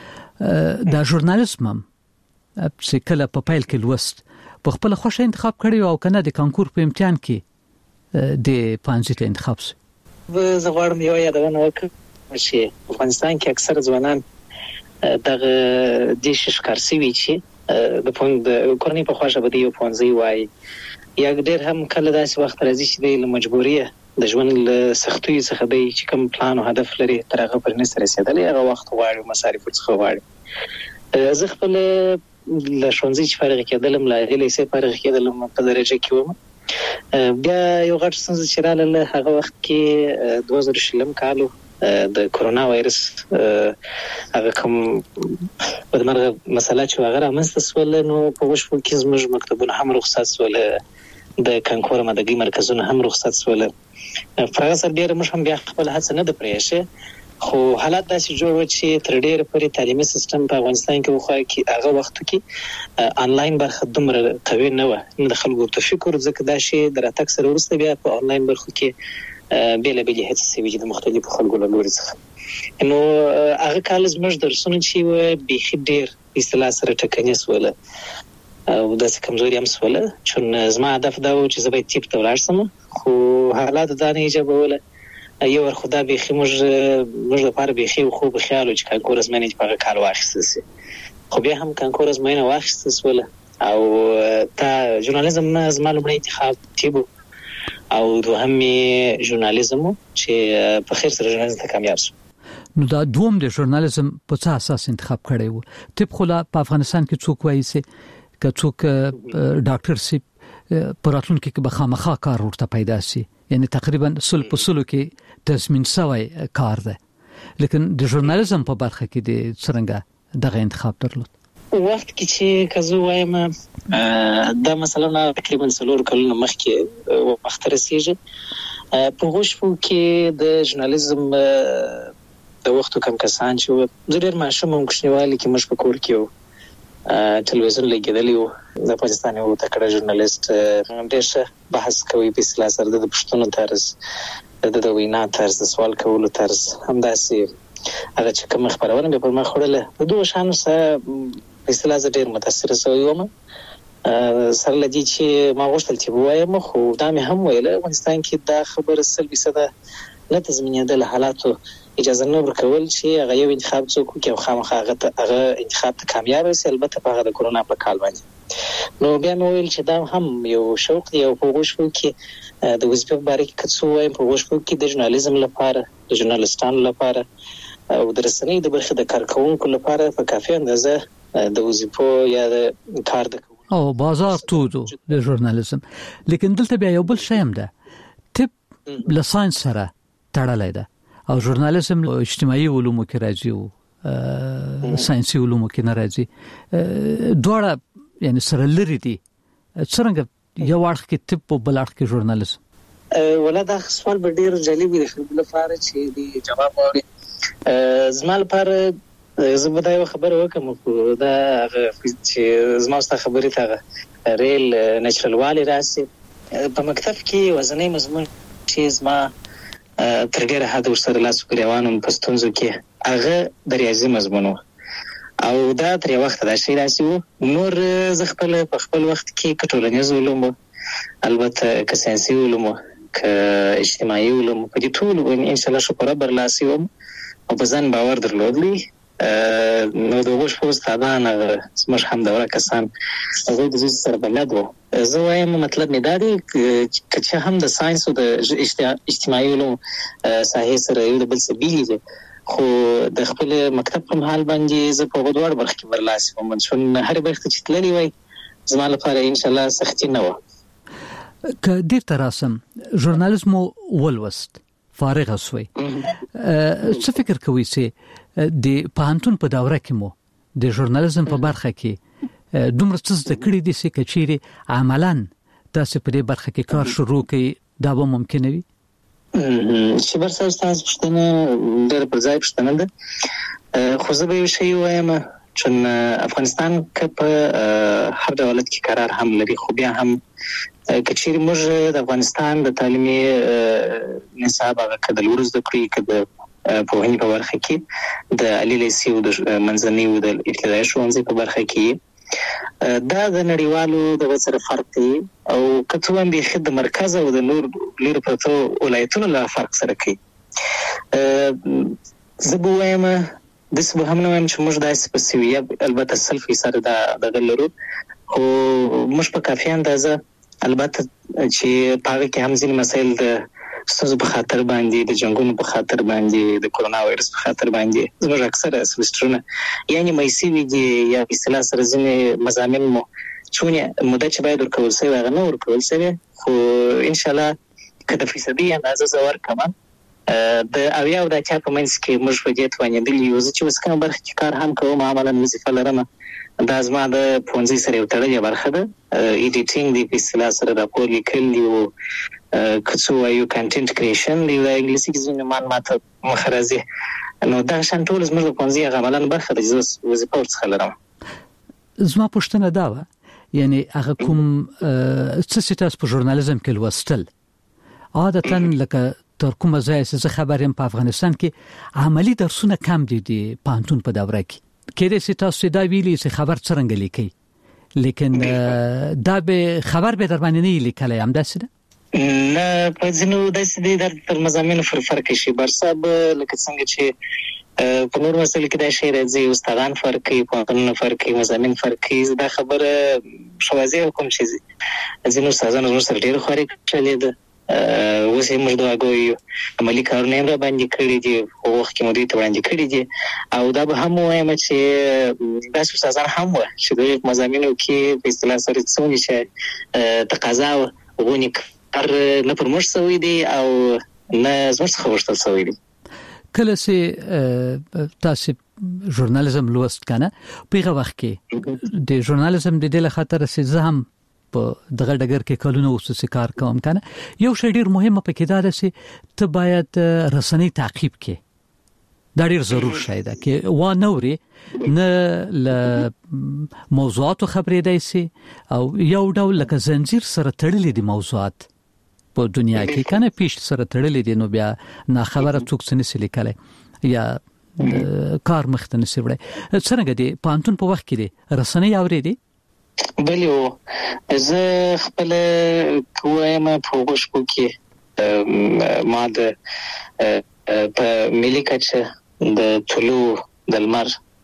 دا ژورنالیزم چې کله په پیل کې لوست په خپل خوښه انتخاب کړی او کنه د کانکور په امتحان کې د پنځه ته انتخاب شو؟ زه غواړم یو یادونه وکړم چې افغانستان کې اکثر ځوانان دغه د شکار سوي چې د پوند کورنۍ په خواشه بده یو پونځي وای یا ډېر هم کله داسې وخت راځي چې د مجبوریه د ژوند له سختیو څخه دی چې کوم پلان او هدف لري تر هغه پر نس رسیدلی هغه وخت غواړي مصارف څخه غواړي. زه خپل له ښوونځي چې فارغ کېدلم له لیسې فارغ کېدلم په درجه کې وم. بیا یو غټ ستونزه چې راغله هغه وخت کې دوه زره شلم کالو د کرونا وایرس هغه کوم بدمرغه مسله چې هغه رامنځته شول نو په وشو کې زموږ مکتبونه هم رخصت شول، د کانکور مدګي مرکزونه هم رخصت شول. فرغ سر ډیر موږ هم بیا خپل هڅه نه د پریشه خو حالات داسې جوړ و چې تر ډیر پورې تعلیمي سیستم په افغانستان کې وخا کې هغه وخت کې انلاین برخه دومره قوي نه و نه د خلکو ته فکر ځکه دا شی دراتک سره ورسته بیا په انلاین برخه کې بیل بیل هڅه سوي چې د مختلفو خلکو له لوري څخه نو هغه کال زموږ درسونه چې و به ډیر اصطلاح سره ټکنیس ولا او داسې کمزوري هم سوله چون زما هدف دا و چې زه به تیپ ته ولاړ شم خو حالات دا نه ایجاب ولا یو ور خدا به خموج موږ لپاره به خو خو به خیال چې کانکور زمینه په کال واخیسته سي خو بیا هم کانکور زمینه واخیسته سوله او تا ژورنالیزم نه زما لومړی انتخاب تیبو او دوهمي ژورنالیزم چې په خیر سره ژورنالیزم ته کامیاب شو. نو دا دوم د ژورنالیزم په څه اساس انتخاب کړی وو؟ طب خو په افغانستان کې څوک وایي چې که څوک ډاکټر سي پراتلون کې به خامخا کار ورته پیدا شي، یعنی تقریبا سل په سلو کې تضمین شوی کار ده، لیکن د ژورنالیزم په برخه کې د څنګه دغه انتخاب درلود؟ وخت کې چې کزو وایم دا مثلا تقریبا څلور کلونه مخکې وخت رسیږي په غوښو کې د ژورنالیزم د وختو کم کسان چې زړه ماشوم هم کوشنیوالي کې مش په کور کې وو ټلویزیون لګیدلی وو د پاکستان یو تکړه ژورنالیست ډېر بحث کوي په اصطلاح سره د پښتون طرز د وینا طرز د سوال کولو طرز همداسې هغه چې کوم خبرونه به پر ما خړله د دوه شانو سره په اصطلاح ډېر متاثر شوی وم سره لدی چې ما غوښتل چې وایم خو دا مې هم ویل افغانستان کې دا خبره سلبي صدا نه تضمینه د حالاتو اجازه نه ورکول چې هغه یو انتخاب څوک کې خامخا هغه هغه انتخاب ته کامیاب شي، البته په هغه د کرونا په کال باندې نو بیا نو ویل چې دا هم یو شوق دی او په غوښو کې د وظیفې په اړه کې څه وایم په غوښو کې د ژورنالیزم لپاره د ژورنالستانو لپاره او د رسنۍ د برخې د کارکونکو لپاره په کافي اندازه د وظیفو یا د کار د او بازار تودو د ژورنالیزم. لیکن دلته بیا یو بل شی هم ده، طب له ساينس سره تړلای ده او ژورنالیزم اجتماعي علومو کې راځي او ساينسي علومو کې نه راځي، دواړه یعنی سره لري دي. څنګه یو اړخ کې طب او بل اړخ کې ژورنالیزم؟ ولدا سوال به ډیر جالب دی خو بل لپاره چې دی جواب وړي زما لپاره زه به دا یو خبره وکم خو دا چې زما ست خبرې ته ریل نېچرل والی راسي په مکتب کې وزنی مضمون چې زما تر ډیره حد ورسره لاس ګریوانم په ستونزو کې هغه د ریاضي مضمون او دا تر یو وخت دا شی راسي نور زه خپل په خپل وخت کې کټولنیز علوم البته که ساينسي علوم که اجتماعي علوم په دې ټول ان شاء الله شکر برلاسي وم او په ځان باور درلودلی. نو د وښ په استادانه سمش هم دا کسان هغه د دې سره بلد وو. زه وایم مطلب مې دا دی چې هم د ساينس او د اجتماعي علوم ساحې سره یو بل څه بیلي خو د خپل مکتب په حال باندې زه په غوډوړ برخه کې برلاسي وم چې هر برخه چې تللی وای زما لپاره ان شاء الله سختي نه و. که دې تراسم ژورنالیزم ولوست فارغ اوسوي څه فکر کوي چې د پانتون په دوره کې مو د ژورنالیزم په برخه کې دومره څه زده کړی دي چې کچيري عملاً تاسو په دې برخه کې کار شروع کړئ دا به ممکن وي؟ چې بر سره تاسو پښتنه ډېر پر ځای پښتنه ده خو زه به یو شی وایم چې افغانستان کې په هر دولت کې قرار هم لري خو بیا هم کچېری موږ د افغانستان د تعلیمي نصاب هغه کډل ورزده کړی کده په هني په برخه کې د علي لیسي او د منځني او د ابتدایي ښوونځي په برخه کې دا د نړیوالو د وسره فرق دی او کته هم به د مرکز او د نور لیر پرتو ولایتونو له فرق سره کوي. زه به وایم د څه هم نه وایم چې موږ داسې په سویه البته سل فیصد دا د غلرو خو موږ په کافي اندازه البته چې پاره کې هم ځینې مسایل د ستاسو په خاطر باندې د جنگونو په خاطر باندې د کورونا وایرس په خاطر باندې زموږ اکثره سمسترونه یعنی مېسي وی دي یا اصطلاح سره ځینې مضامین مو چونه مده چې باید ورکول شي هغه نه ورکول شي خو ان شاء الله کله فیصدي اندازه زور کمان د اویا او د چا په منځ کې موږ په دې توانې د یو چې وسکه برخه کې کار هم کوم عملاً وظیفه لرم دا زما د پونځي سره یو تړلې برخه ده ایډیټینګ دی په اصطلاح سره راپور لیکل دی او کڅو یو کنټینټ کریشن دی د انګلیسي کې ځینې معلومات مخرزي نو دا شان ټول زموږ په پونځي عملاً برخه ده چې وظیفه ورڅخه لرم. زما پوښتنه دا و یعنی هغه کوم څه چې تاسو په ژورنالیزم کې لوستل عادتاً لکه تر کومه ځای چې خبرم په افغانستان کې عملی درسونه کم دي دي پانتون په دوره کې کله چې تاسو دا ویلي چې خبر څنګه لیکي لیکن دا به خبر به در باندې نه لیکلای هم داسې ده نه په ځینو داسې دي در تر مزامینو پر فرق شي برساب لکه څنګه چې په نور مسل کې دا شی راځي استادان فرق کوي پوهنتونونه فرق کوي مزامین فرق کوي دا خبره شوازی کوم شي ځینو استادانو نور سره ډیر خوري چلې ده اوس یې موږ دا غوي عملي کارونه را باندې کړی دي او وخت کې مودې ته باندې کړی دي او دا به هم وایم چې تاسو استادان هم و چې د مزامینو کې په اصطلاح سره څونی چې تقاضا غونی کار نه پر موږ سوي دي او نه زموږ څخه ورته سوي دي. کله چې تاسو ژورنالیزم لوست کنه په هغه وخت کې د ژورنالیزم د دله خاطر چې زه هم په دغه ډګر کې کلونه وسوسه کار کوم کنه یو شی ډیر مهمه پکې دا ده چې ته باید رسنۍ تعقیب کې دا ډیر ضرور شی ده کې و نوري نه ل موضوعات خبرې دی سي او یو ډول لکه زنجیر سره تړلې دي موضوعات په دنیا کې کنه پیش سره تړلې دي نو بیا نه خبره څوک څه نسي لیکلای یا کار مخته نسي وړي څنګه دي پانتون په وخت کې دي رسنۍ اوري دي بلې زه خپل کوم په وښکو کې ما د په ملي کچه د طلوع د لمر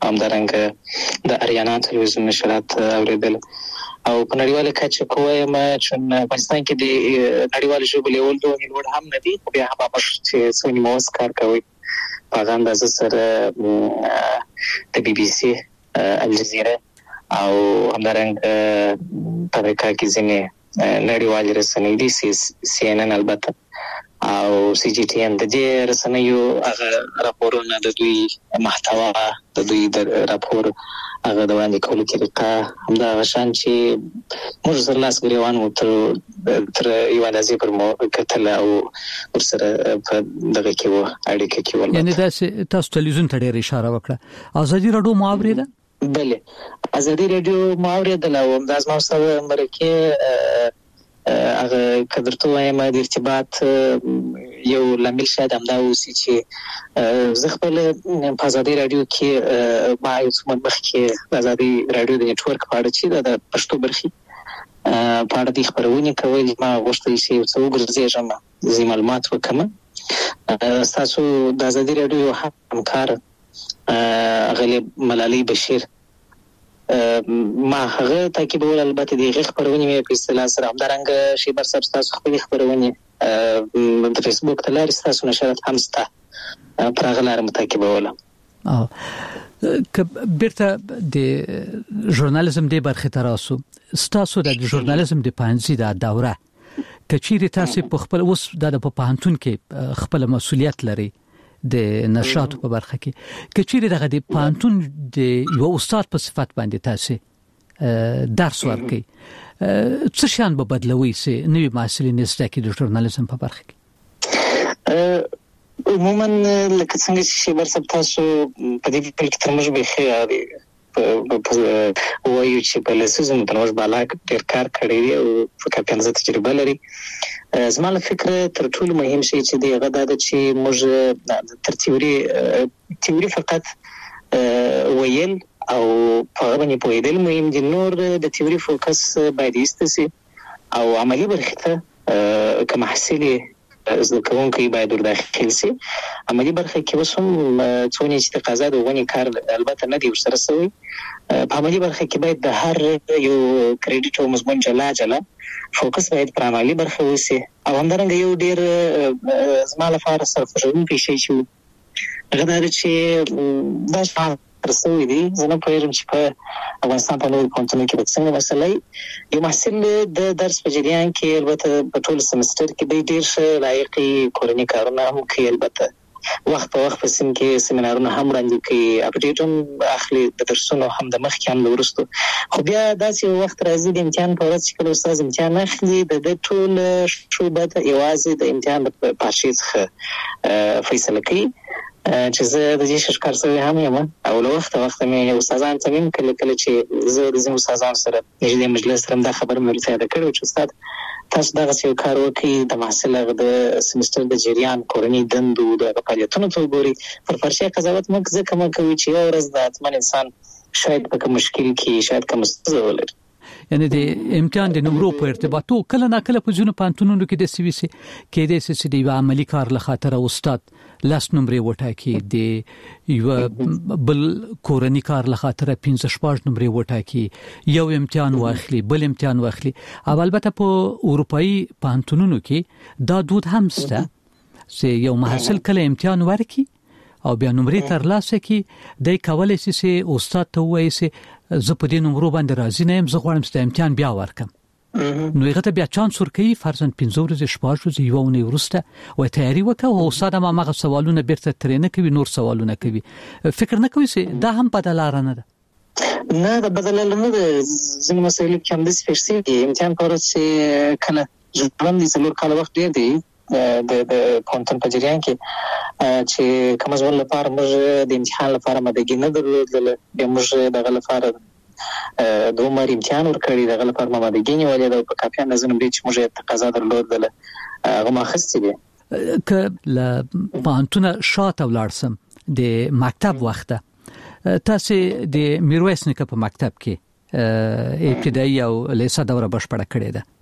همدارنګه د اریانا تلویزیون نشرات اوریدل او په نړیواله کچه کوی ما چې افغانستان کې د نړیوال ژبو لیول دوه لوړ هم نه دي خو بیا هم چې څونی موس کار کوي په اندازه سره د بي بي سي الجزیره او همدارنګه په امریکا کې ځینې نړیوال رسنۍ دي سی ان ان البته او سی جی ټي ان د دې رسنیو هغه راپورونه د دوی محتوا د دوی د راپور هغه د وړاندې کولو طریقه همدا غشان چې موږ سره لاس ګریوان مو تر تر یو اندازې پر مو کتل او ورسره په دغه کې و اړیکه کې ول یعنی دا تاسو تلویزیون ته ډېر اشاره وکړه ازادي رادیو معاوره ده بله ازادي رادیو معاوره ده او د ازمو سره امریکا هغه کدرته وایم د ارتباط یو لامل شاید همدا اوسي چې زه خپل په ازادي رادیو کې ما یو څه مخ کې ازادي رادیو د نتورک په اړه چې د پښتو برخي په اړه د خبرونه کوي ما غوښتل چې یو څه وګرځېږم زی معلومات وکم تاسو د ازادي رادیو همکار غلیب ملالي بشیر ما هغه تاکیدول البته د خبرونه مې په اصطلاح سره همدارنګه شی بر سب تاسو خپل خبرونه د فیسبوک ته لاري تاسو نشرات هم ستا پر هغه لار متاکیدول او ک بیرته د ژورنالیزم د برخه تراسو تاسو د ژورنالیزم د پانځي د دوره کچيري تاسو په خپل اوس د په پانتون کې خپل مسولیت لري د نشاط په برخه کې کچيري دغه د پانتون د یو استاد په صفت باندې تاسو درس ورکي څه شان به بدلوي سي نوې محصلین زده کړي د ژورنالیزم په برخه کې عموما لکه څنګه چې برسب تاسو په دې په کې ترمج به خیاري په وایو چې په لسیزم په نوښت بالا ډیر کار کړی او په کاپیانزه تجربه لري زما له فکر تر ټولو مهم شی چې دی هغه دا چې موږ تر تیوري تیوري فقط ویل او په باندې پوهیدل مهم دي نور د تیوري فوکس باید ایستسي او عملی برخه ته کوم محصلي زه کوم کې باید ورداخل شي عملی برخه کې وسوم څونی چې تقاضا د ونی کار البته نه دی ورسره سوی په عملی برخه کې باید د هر یو کریډټ او مضمون جلا جلا فوکس باید پر عملی برخه وسی او همدارنګه یو ډیر زما لپاره سرفرشون شي چې غواړم چې دا څه رسوي دي زه نه پوهیږم چې په افغانستان په نورو پوهنتونونو کې څنګه مسله یو محصل د درس په جریان کې البته په ټول سمستر کې د ډیر ښه لایقي کورنۍ کارونه هم کوي البته وخت په وخت په سیم کې سیمینارونه هم وړاندې کوي اپډیټ هم اخلي د درسونو هم د مخ کې هم ورستو خو بیا داسې وخت راځي د امتحان په ورځ چې کله استاد امتحان اخلي د ټول شوبه یوازې د امتحان په پاشي څخه فیصله کوي چې زه د دې شکر سره هم یم او له وخت وخت مې استادان ته هم کله کله چې زه د زموږ استادان سره نږدې مجلس سره د خبر مې ورته کړو چې استاد تاسو دغه څه کار وکړي د محصل د سمستر د جریان کورنۍ دندو د فعالیتونو ته وګوري پر فرشي قضاوت موږ ځکه موږ کوي چې یو ورځ د اتمن انسان شاید په کوم مشکل کې شاید کوم ستونزه ولري یعنی د امتحان د نمرو په ارتباطو کله نه کله په ځینو پانتونونو کې د سویسي کې د سې د عملی کار له خاطر استاد لاس نمرې وټاکي د یو بل کورنۍ کار له خاطر پنځه شپږ نمرې وټاکي یو امتحان واخلي بل امتحان واخلي او البته په اروپאי پانتونونو کې دا دود هم شته چې یو محصل کله امتحان ورکي او بیا نمرې تر لاسه کې د کولای شي استاد ته وایي چې زه په دې نمرو باندې راځي نه يم زه غواړم چې امتحان بیا ورکم نو هغه ته بیا چانس ورکوي فرضاً پنځه ورځې شپږ ورځې یو نه ورسته و تیاری وکړه او استاد ما مغه سوالونه بیرته ترېنه کوي نور سوالونه کوي فکر نه کوي چې دا هم بدلاره نه ده نه دا بدلاره نه ده ځینې مسایل کې هم د سپیشل امتحان پروسه کنه ځوان دي څلور کال وخت دی د د پونتن په جریان کې چې کوم ځول لپاره موږ د امتحان لپاره مدګی نه درلودل به موږ دغه لپاره دوه مر امتحان ورکړی دغه لپاره مدګی نیولې د په کاپیان نظم به چې موږ تقاضا درلودل هغه ماخستې دي ک ل پانتونه شاته ولارسم د مکتب وخته تاسو د میرویس نیکه په مکتب کې ابتدایي او لیسه دوره بشپړه کړې ده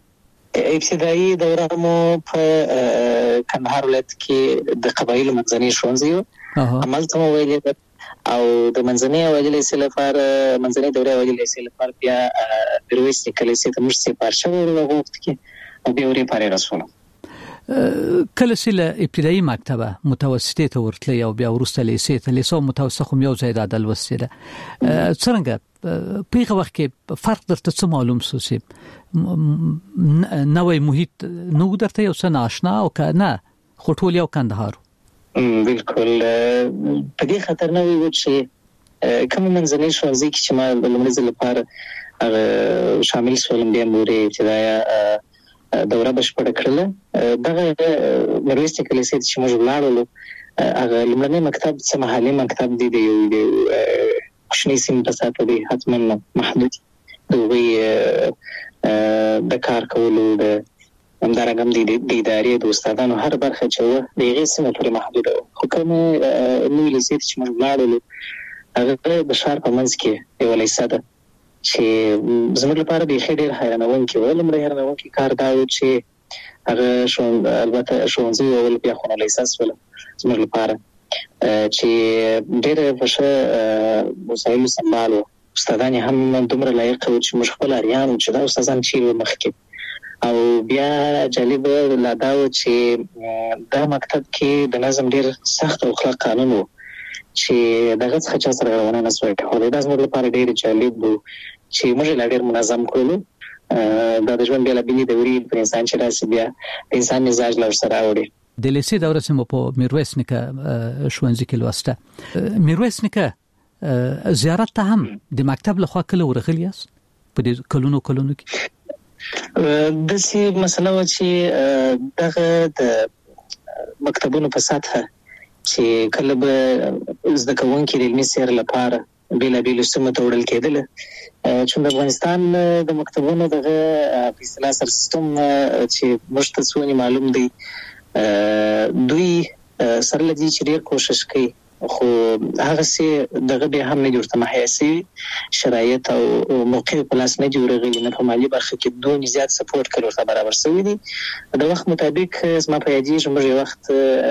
ابتدایي دوره مو په کندهار ولایت کې د قبایلو منځني ښوونځي عمل ته ویل او د منځنۍ اوایل لیسې لپاره منځنۍ دورې اوایل لیسې لپاره بیا میرویس نیکه لیسې ته موږ سپار شوو وغوښت کې او بیا ورې پارې رسولو. کله چې له ابتدایي مکتبه متوسطه ته ورتلې او بیا ورسته لیسې ته لیسو متوسطه خو یو ځای د عدل وسیله څنګه په هغه وخت کې فرق درته څه معلوم سو چې نوې محیط نو درته یو څه ناشنا او کنه خټول یو کندهار بالکل په دې خطر نه وي چې کوم منځنۍ ښوونځي کې چې ما لومړی ځل لپاره شامل شولم بیا مورې ابتدایي دوره بشپړه کړله دغه میرویس نیکه لیسې چې موږ ولاړو هغه لومړنی مکتب څه محلي مکتب دی دی کوچنی سیم په ساته دی حتما محدود دوی د کار کولو د همدارنګه د ادارې د استادانو هر برخه چې و د هغې سیمه پورې محدود خو کوم نوې لیسې چې موږ ولاړلو هغه د ښار په منځ کې یوه لیسه ده چې زموږ لپاره بیخي ډېر حیرانوونکی و. لومړی حیرانوونکی کار دا و چې هغه البته ښوونځي اول بیا خو نو لیسه شوله زموږ لپاره چې ډېر په ښه وسایلو سمبال و. استادان هم دومره لایق وو چې موږ خپل اریان وو چې دا استادان چیرې مخکې او بیا جالب لا دا و چې دا مکتب کې د نظم ډېر سخت او کلک قانون و چې دغه څخه چا سره روانه نه سوای کولی. دا زموږ لپاره ډېر جالب و چې موږ یې لا ډېر منظم کړلو. دا د ژوند بېلابېلې دورې په انسان چې راسي بیا د انسان مزاج له ورسره راوړي. د لیسې دوره چې مو په میرویس نیکه ښوونځي کې لوسته میرویس نیکه زیارت ته هم د مکتب لخوا کله ورغلی یاست په دې کلونو کلونو کې؟ داسې مسله وه چې دغه د مکتبونو په سطحه چې کله به زده کوونکي د علمي سیر لپاره بېلابېلو سیمو ته وړل کېدله چې د افغانستان د مکتبونو دغه په اصطلاح سر سیستم چې موږ ته څومره معلوم دی دوی سره لدی چې ډېر کوشش کوي خو هغه سي دغه به هم نه جوړته محیاسي شرایط او موقع په لاس نه جوړېږي نه په مالی برخه کې دوه زیات سپورټ کړو ته برابر شوی دي. د وخت مطابق زما په یادې چې موږ وخت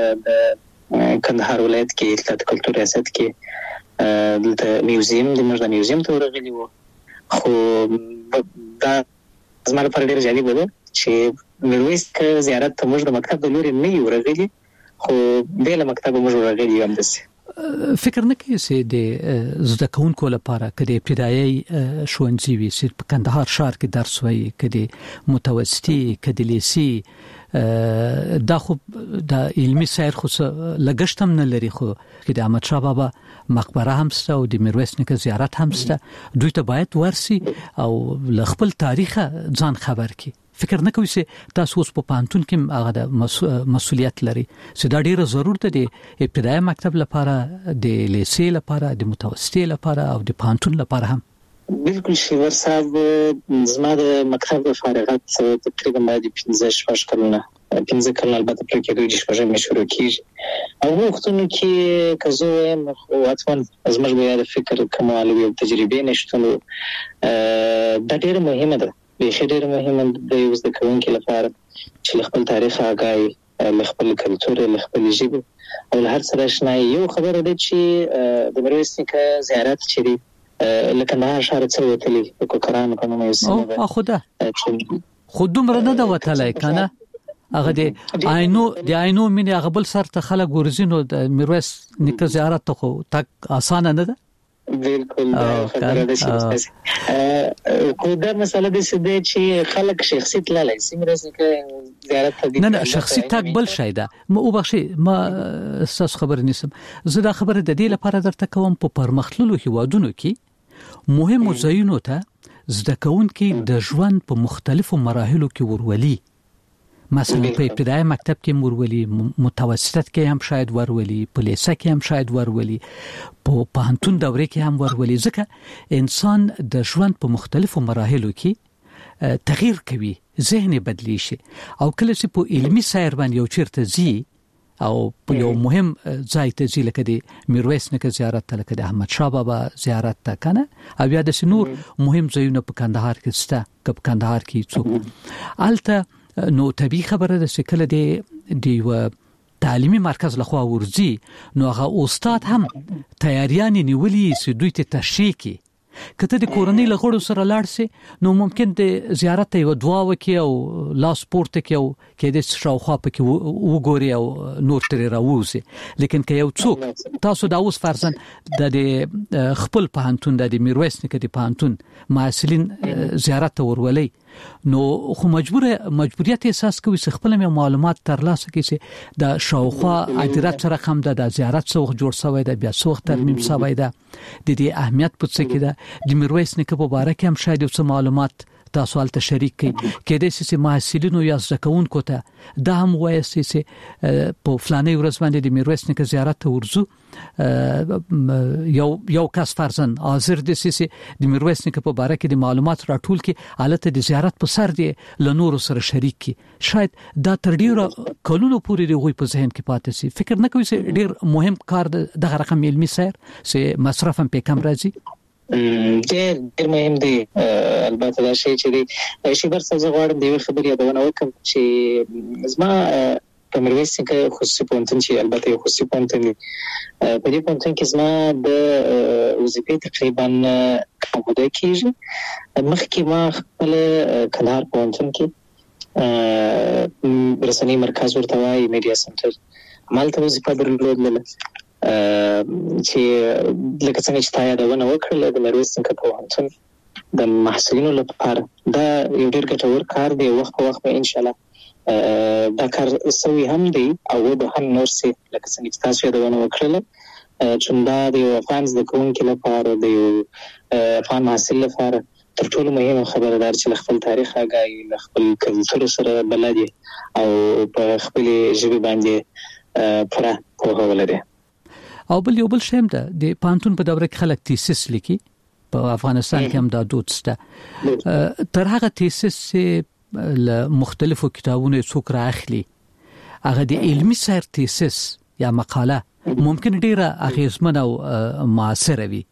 د کندهار ولایت کې اطلاعات کلتور ریاست کې د میوزیم د موږ د میوزیم ته ورغلي وو خو دا زما لپاره ډېر جالب و چې میرویس نیکه زیارت ته موږ د مکتب د لوري نه یو ورغلي خو بیا له مکتبه موږ ورغلي یو همداسې. فکر نه کوي چې د زده کوونکو لپاره که د ابتدایي ښوونځي وي چې په کندهار ښار کې درس وایي که د متوسطي که د لیسې دا خو د علمي سیر خو لګښت هم نه لري خو که د احمدشاه بابا مقبره هم شته او د میرویس نیکه زیارت هم شته دوی ته باید ورسي او له خپل تاریخه ځان خبر کړي. فکر نه کوي چې تاسو اوس په پانتون کې هغه د مسؤلیت لري چې دا ډیره ضرورت ده د ابتدایي مکتب لپاره د لیسې لپاره د متوسطي لپاره او د پانتون لپاره هم؟ بالکل شیور صاحب زما د مکتب فارغت تقریبا باید پنځه شپږ کلونه پنځه کلونه البته پرې کېدو چې شپږم مې شروع کېږي او وختونو کې که زه وایم خو حتما زموږ بیا د فکر کمال او تجربې نشتون دا ډېره مهمه ده بیخي ډېر مهمه د یو زده کوونکي لپاره چې له خپل تاریخ آګاهي له خپل کلتور له خپل ژبې او له هر څه آشنا یو خبره ده چې د میرویس نیکه زیارت چې دی له کندهار ښار څخه وتلی د کوکرانو په نوم یو سیمه ده خو ده خو دومره نه ده وتلی که نه هغه د عینو د عینو مینې هغه بل سر ته خلک ورځي نو د میرویس نیکه زیارت ته خو تګ اسانه نه ده. بالکل خبره ده چې خو دا مسله ده چې خلک شخصي تللی شي میرویس نیکه زیارت ته نه نه شخصي تګ بل شی ده. ما وبخښئ ما ستاسو خبرې نیسم زه دا خبره د دې لپاره درته کوم په پرمختللو هیوادونو کې مهمو ځایونو ته زده کوونکي د ژوند په مختلفو مراحلو کې ورولي مثلا په ابتدایي مکتب کې ورولي متوسط کې هم شاید ورولي په لیسه کې هم شاید ورولي په پوهنتون دورې کې هم ورولي ځکه انسان د ژوند په مختلفو مراحلو کې تغییر کوي ذهن بدلی شي او کله چې په علمي سیر باندې یو چیرته ځي او په یو مهم ځای ته ځي لکه د میرویس نیکه زیارت ته لکه د احمدشاه بابا زیارت ته کنه او یا د نور مهم ځایونه په کندهار کې شته که په کندهار کې څوک الته نو طبيعي خبره ده چې کله د د تعلیمي مرکز لخوا ورځي نو هغه استاد هم تیاریان نیولې چې دوی ته تشریح کړي. کته د کورنۍ لغړو سره لاړ سي نو ممکن د زیارت یو دعا وکي او لاس پورته کوي او کې د شاوخوا پکې وګوري او نور ترې راوځي. لیکن که یو څوک تاسو دا اوس فرضاً د خپل پهانتون د میرویس نیکه د پهانتون مسؤلین زیارت ورولي نو خو مجبور مجبوریت احساس کوي چې خپل معلومات ترلاسه کړي چې د شاوخوا عدالت سره هم د زیارت څوخ جوړ شوی د بیا څوخ ترمیم شوی ده د دې اهمیت په څه کې ده د میرویس نیکه په اړه کې هم شاید څه معلومات تاسو حالت شریک کړي کې د سیسي محصلینو یا ځکهونکو ته دا هم وایي چې په فلانه ورځ باندې د میرویس نیکه زیارت ورزو یو یو کس فرضاً حاضر د سیسي د میرویس نیکه په اړه کې د معلومات راټول کړي حالت د زیارت په سر دی لنور سره شریک کړي. شاید دا تر ډیره کلونو پورې دی غوي په ذهن کې پاتې سي. فکر نه کوي چې ډیر مهم کار دغه رقم علمي سیر چې مصرف هم په کم راځي. ډېر ډېر مهم دی. البته دا شی چې دی شي برسه زه غواړم د یو خبرې یادونه وکم چې زما په میرویس نیکه خصوصي پوهنتون چې البته یو خصوصي پوهنتون دی په دې پوهنتون کې زما د وظیفې تقریبا موده کېږي. مخکې ما خپل کندهار پوهنتون کې رسنۍ مرکز ورته وایي میډیا سنټر همالته وظیفه درلودله چې لکه څنګه چې تا یادونه وکړله د میرویس نیکه پوهنتون د محصلینو لپاره دا یو ډېر ګټور کار دی. وخت په وخت به انشاءالله دا کار سوی هم دی او به هم نور سي لکه څنګه چې تاسو یادونه وکړله چې دا د یو افغان زده کوونکي لپاره د یو افغان محصل لپاره تر ټولو مهمه خبره ده چې خپل تاریخ آګاهي خپل کلتور سره بلد او په خپل ژبه باندې پوره پوهه ولري. او بل یو بل شیم ده د پانتون په دوره کې خلک تیسیس لیکي په افغانستان کې هم دا دود شته. تر هغه تیسیس له مختلفو کتابونو څوک راخلي هغه د علمي سیر تیسیس یا مقاله ممکن ډیره اغیزمنه او معاصره وي.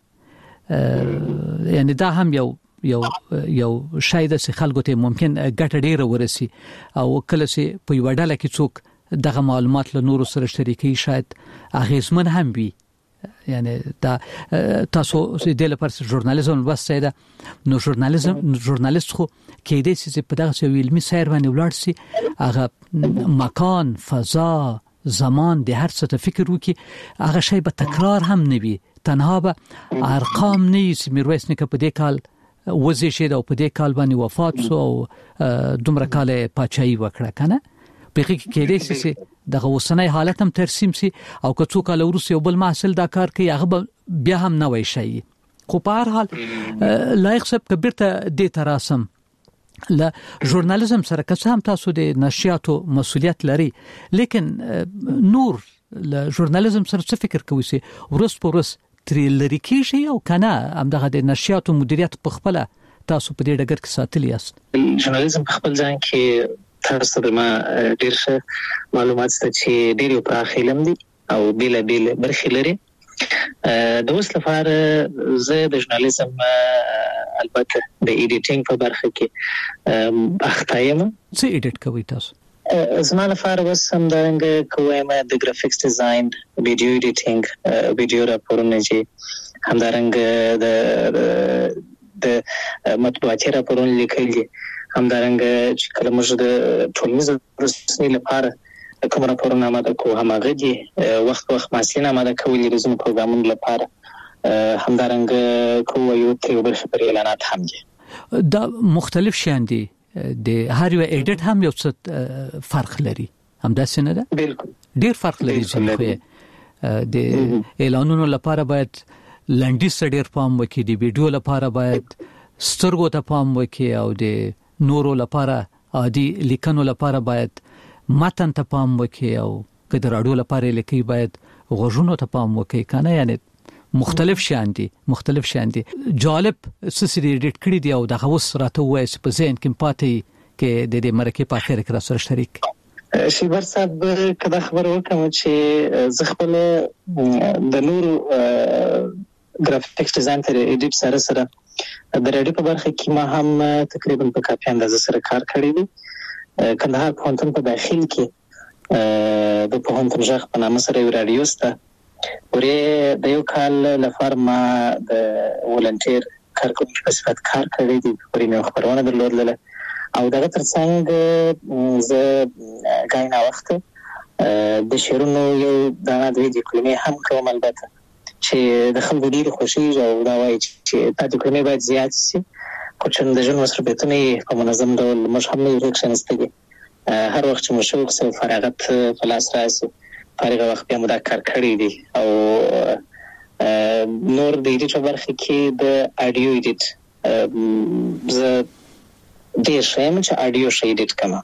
یعنی دا هم یو یو یو شاید چې خلکو ته ممکن ګټه ډیره ورسي او کله چې په یو ډله کې څوک دغه معلومات له نورو سره شریکي شاید اغیزمن هم وي. یعنی دا تاسو د لپاره ژورنالیزم وسته ده نو ژورنالیزم ژورنالیست خو کې دې چې په دغه علمي سیر باندې ولاړ سي هغه مکان فضا زمان د هر څه ته فکر وکي هغه شی به تکرار هم نه وي. تنها به ارقام نه یې میرویس نیکه په دې کال وزې شه او په دې کال باندې وفات شو او دومره کال پاچاهي وکړه کنه په کې کې دې چې دغه وسنۍ حالت هم ترسیم سي او که څوک له روسي او بل محصل دا کار کوي هغه بیا هم نه وای شي. خو په هر حال لایق صاحب کبرته دې تراسم له ژورنالیزم سره که هم تاسو د نشریاتو مسولیت لري لیکن نور له ژورنالیزم سره څه فکر کوي چې ورس په ورس ترې لري کیږي او کنه هم دغه د نشریاتو مدیریت په خپل تاسو په دې ډګر کې ساتلی یاست؟ ژورنالیزم په خپل ځان کې تاسو د ما ډیر ښه معلومات ست چې ډیر په علم دي او بیل بیل برخې لري. د اوس لپاره زه د ژورنالیزم البته د ایډیټینګ په برخه کې اخته یم. څه ایډیټ کوئ تاسو؟ زما لپاره بس هم دغه کوم د ګرافیکس ډیزاین ویډیو ایډیټینګ ویډیو راپورونه چې همدارنګه د د مطبوعاتي راپورونه لیکل دي همدارنګه چې کله موږ د ټولنیزو رسنۍ لپاره کوم راپورونه آماده کوو هماغه دي وخت وخت مسلې آماده کوي د زموږ پروګرامونو لپاره همدارنګه کوو یو تر بل خبري اعلانات هم دي. دا مختلف شیان دي د هر یو ایډیټ هم یو څه فرق لري همدا څنګه ده؟ بالکل ډیر فرق لري چې د اعلانونو لپاره باید لنډیس ډیر پام وکړي د ویډیو لپاره باید سترګو ته پام وکړي او د نورو لپاره عادي لیکنو لپاره باید متن ته پام وکړي او که د راډیو لپاره لیکي باید غوږونو ته پام وکړي کنه. یعنی مختلف شان دي مختلف شان دي جالب سسری ایډیټ کړی دی او دغه وس راته وایي چې په ذهن کې پاتې کې د دې مرکه په اخر کې را سره شریک شیبر صاحب کدا خبر وکم چې زه خپل د نورو ګرافیکس ډیزاین تر ایډیټ سره سره د ریډي په برخه کې ما هم تقریبا په کافي اندازه سره کار کړی دی. کندهار پوهنتون په داخل کې د پوهنتون ژغ په نامه سره یو رادیو سته ورې د یو کال لپاره ما د ولنټیر کارکونکو په صفت کار کړی دی ورې مې خبرونه درلودله او دغه ترڅنګ زه غاینه وخت د شیرونو یو دغه د کلمې هم کوم البته چې د خلکو ډېر خوشي او دا وایي چې د کلمې باید زیات شي کوچن د ژوند مصرفیتونه په منظم ډول موږ هم یو ریکشنستګي هر وخت چې موږ شوق سره فراغت فلاس راسي فارغ وخت بیا مدا کار کړی دی او نور د دې برخه کې د اډیو ایډیټ ز د شیم چې اډیو شي ایډیټ کما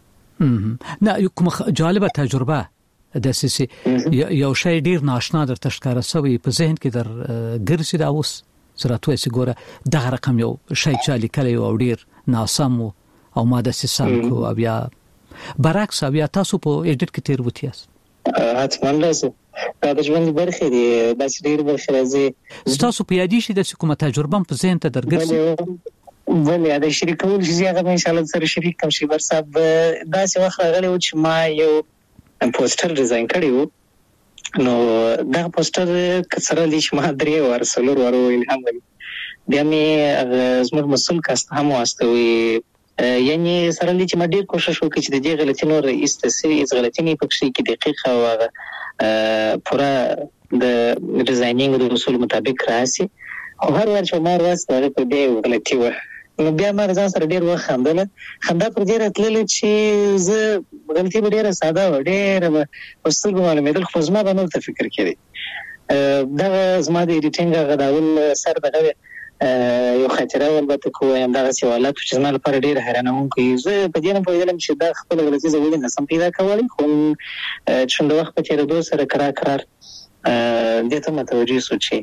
نه یو کوم جالبه تجربه د سیسي یو شی ډیر ناشنا در تشکاره سوی په ذهن کې در ګرځي دا اوس سراتوي سګوره دغه رقم یو شی چې لیکلی او ډیر ناسم او ماده سیسم کو بیا برعکس بیا تاسو په ایډیټ کې تیر وتیاس حتماً لازم دا د ژوند برخه دی دا چې ډیر برخه راځي تاسو په یادی شي د کومه تجربه په ذهن ته درګرځي ولې دا شریکول چې هغه ان شاء الله سره شریک کوم شي بر صاحب دا چې واخ غلې و چې ما یو پوسټر ډیزاین کړی و نو دا پوسټر کسره لیش ما درې ور سلور ورو الهام غلی بیا مې زموږ مسول کاست هم واستوي یعنی سره لیش ما ډیر کوشش وکړ چې د دې غلطۍ نور استسری از غلطۍ نه پکې کې دقیق او هغه پورا د ډیزاینینګ د اصول مطابق راسي خو هر ور چې ما راستره په دې غلطۍ و نو بیا ما ځان سره ډیر وخت خندل خندا پر دې راتلل چې زه غلطي به ډیره ساده و ډیره وسل معلومات خو زما باندې ته فکر کړی دا زما د ایډیټینګ غداول سر دغه یو خاطره ولبته کوم دا سوالات چې زما لپاره ډیره حیرانونکي زه په دې نه پوهیدم چې دا خپل غلطي زه ولې نسم پیدا کولی خو چې د وخت په تیریدو سره قرار قرار دته متوجي سوچي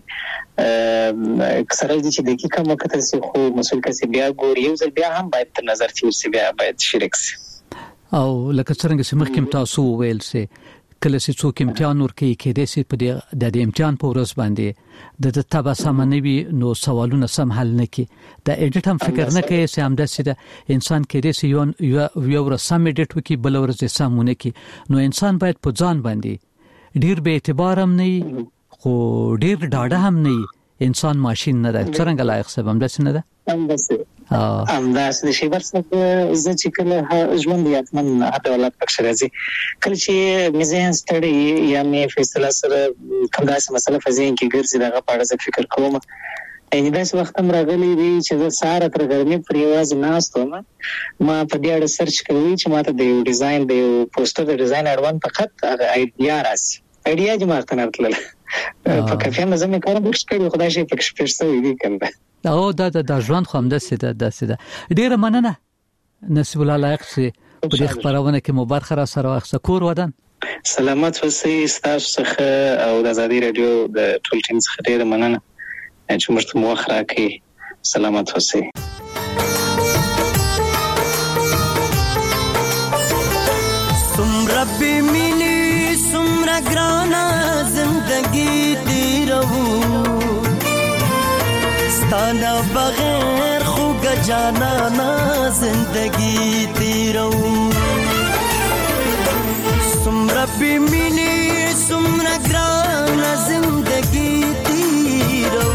کسره دي چې د کی کوم کتل سي خو مسول کسي بیا ګور یو ځل بیا هم باید تر نظر تیر سي بیا باید شریک سي او لکه څنګه چې مخکې تاسو ویل سي کله چې څوک امتحان ورکوي کې د سي په د امتحان په ورځ باندې د تبا سمنوي نو سوالونه سم حل نه کی د اډیټ هم فکر نه کوي چې هم د سي د انسان کې د سي یو یو رسم اډیټ وکي بل ورځ سمونه کی نو انسان باید په ځان باندې ډیر به اعتبار هم نه خو ډیر ډاډه هم نه انسان ماشين نه ده څنګه لایق سبم ده نه ده هم ده هم ده د شي ورڅخه زه چې کله ژوند یاتمن هغه ولات پکښ راځي کله چې مزه ستړي یا مې فیصله سره کوم داسې مسله فزین کې ګرځي دغه په اړه فکر کوم ان داس وخت هم راغلی دی چې زه ساره تر ګرمي پر یواز ناستم ما په دې اړه سرچ کوي چې ماته د یو ډیزاین د یو پوسټر د ډیزاین اړوند فقط هغه ایډیا راځي ایډیا چې ما ته نرتل په کافي مزه مې کار بوښ کړی خدای شي پکښ پېښه وی کنده او دا د ژوند خو هم د سیده د سیده ډیره مننه نصیب الله لایق سي په دې خبرونه کې مبارک را سره واخصه کور ودان سلامت اوسئ تاسو څخه او د ازادي رادیو د ټول ټیم څخه ډیره مننه چې موږ ته موخه راکړي سلامت اوسئ سمرا بمینی سمرا گرانا زندگی تیرو ستانا بغیر خوگ جانانا زندگی تیرو سمرا بمینی سمرا گرانا زندگی تیرو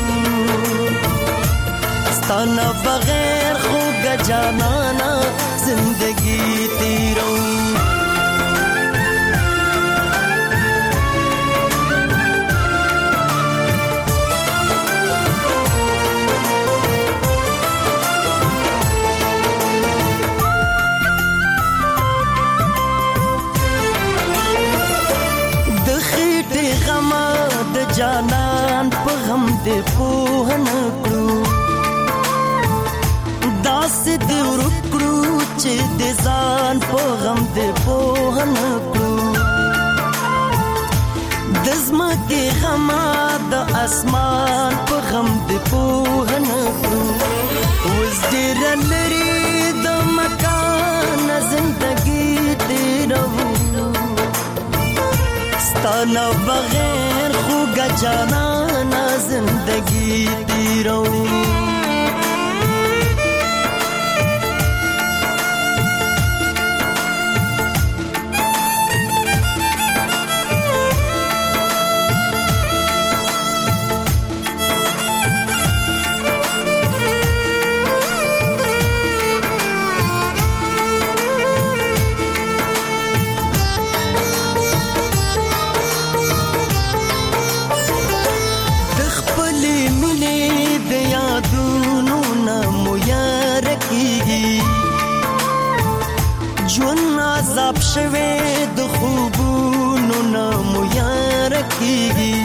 ستانا بغیر خوگ جانانا زندگی تیرو جانان په غم دې پوهن کړو داس دې ورکړو چې دې ځان په غم دې پوهن کړو د زمکه غم د اسمان په غم دې پوهن کړو وز دې لري د مکان زندگی دې رو ستانه بغیر خوگا جانانا زندگی تیرو خراب شوه د خوبونو نامو یار کیږي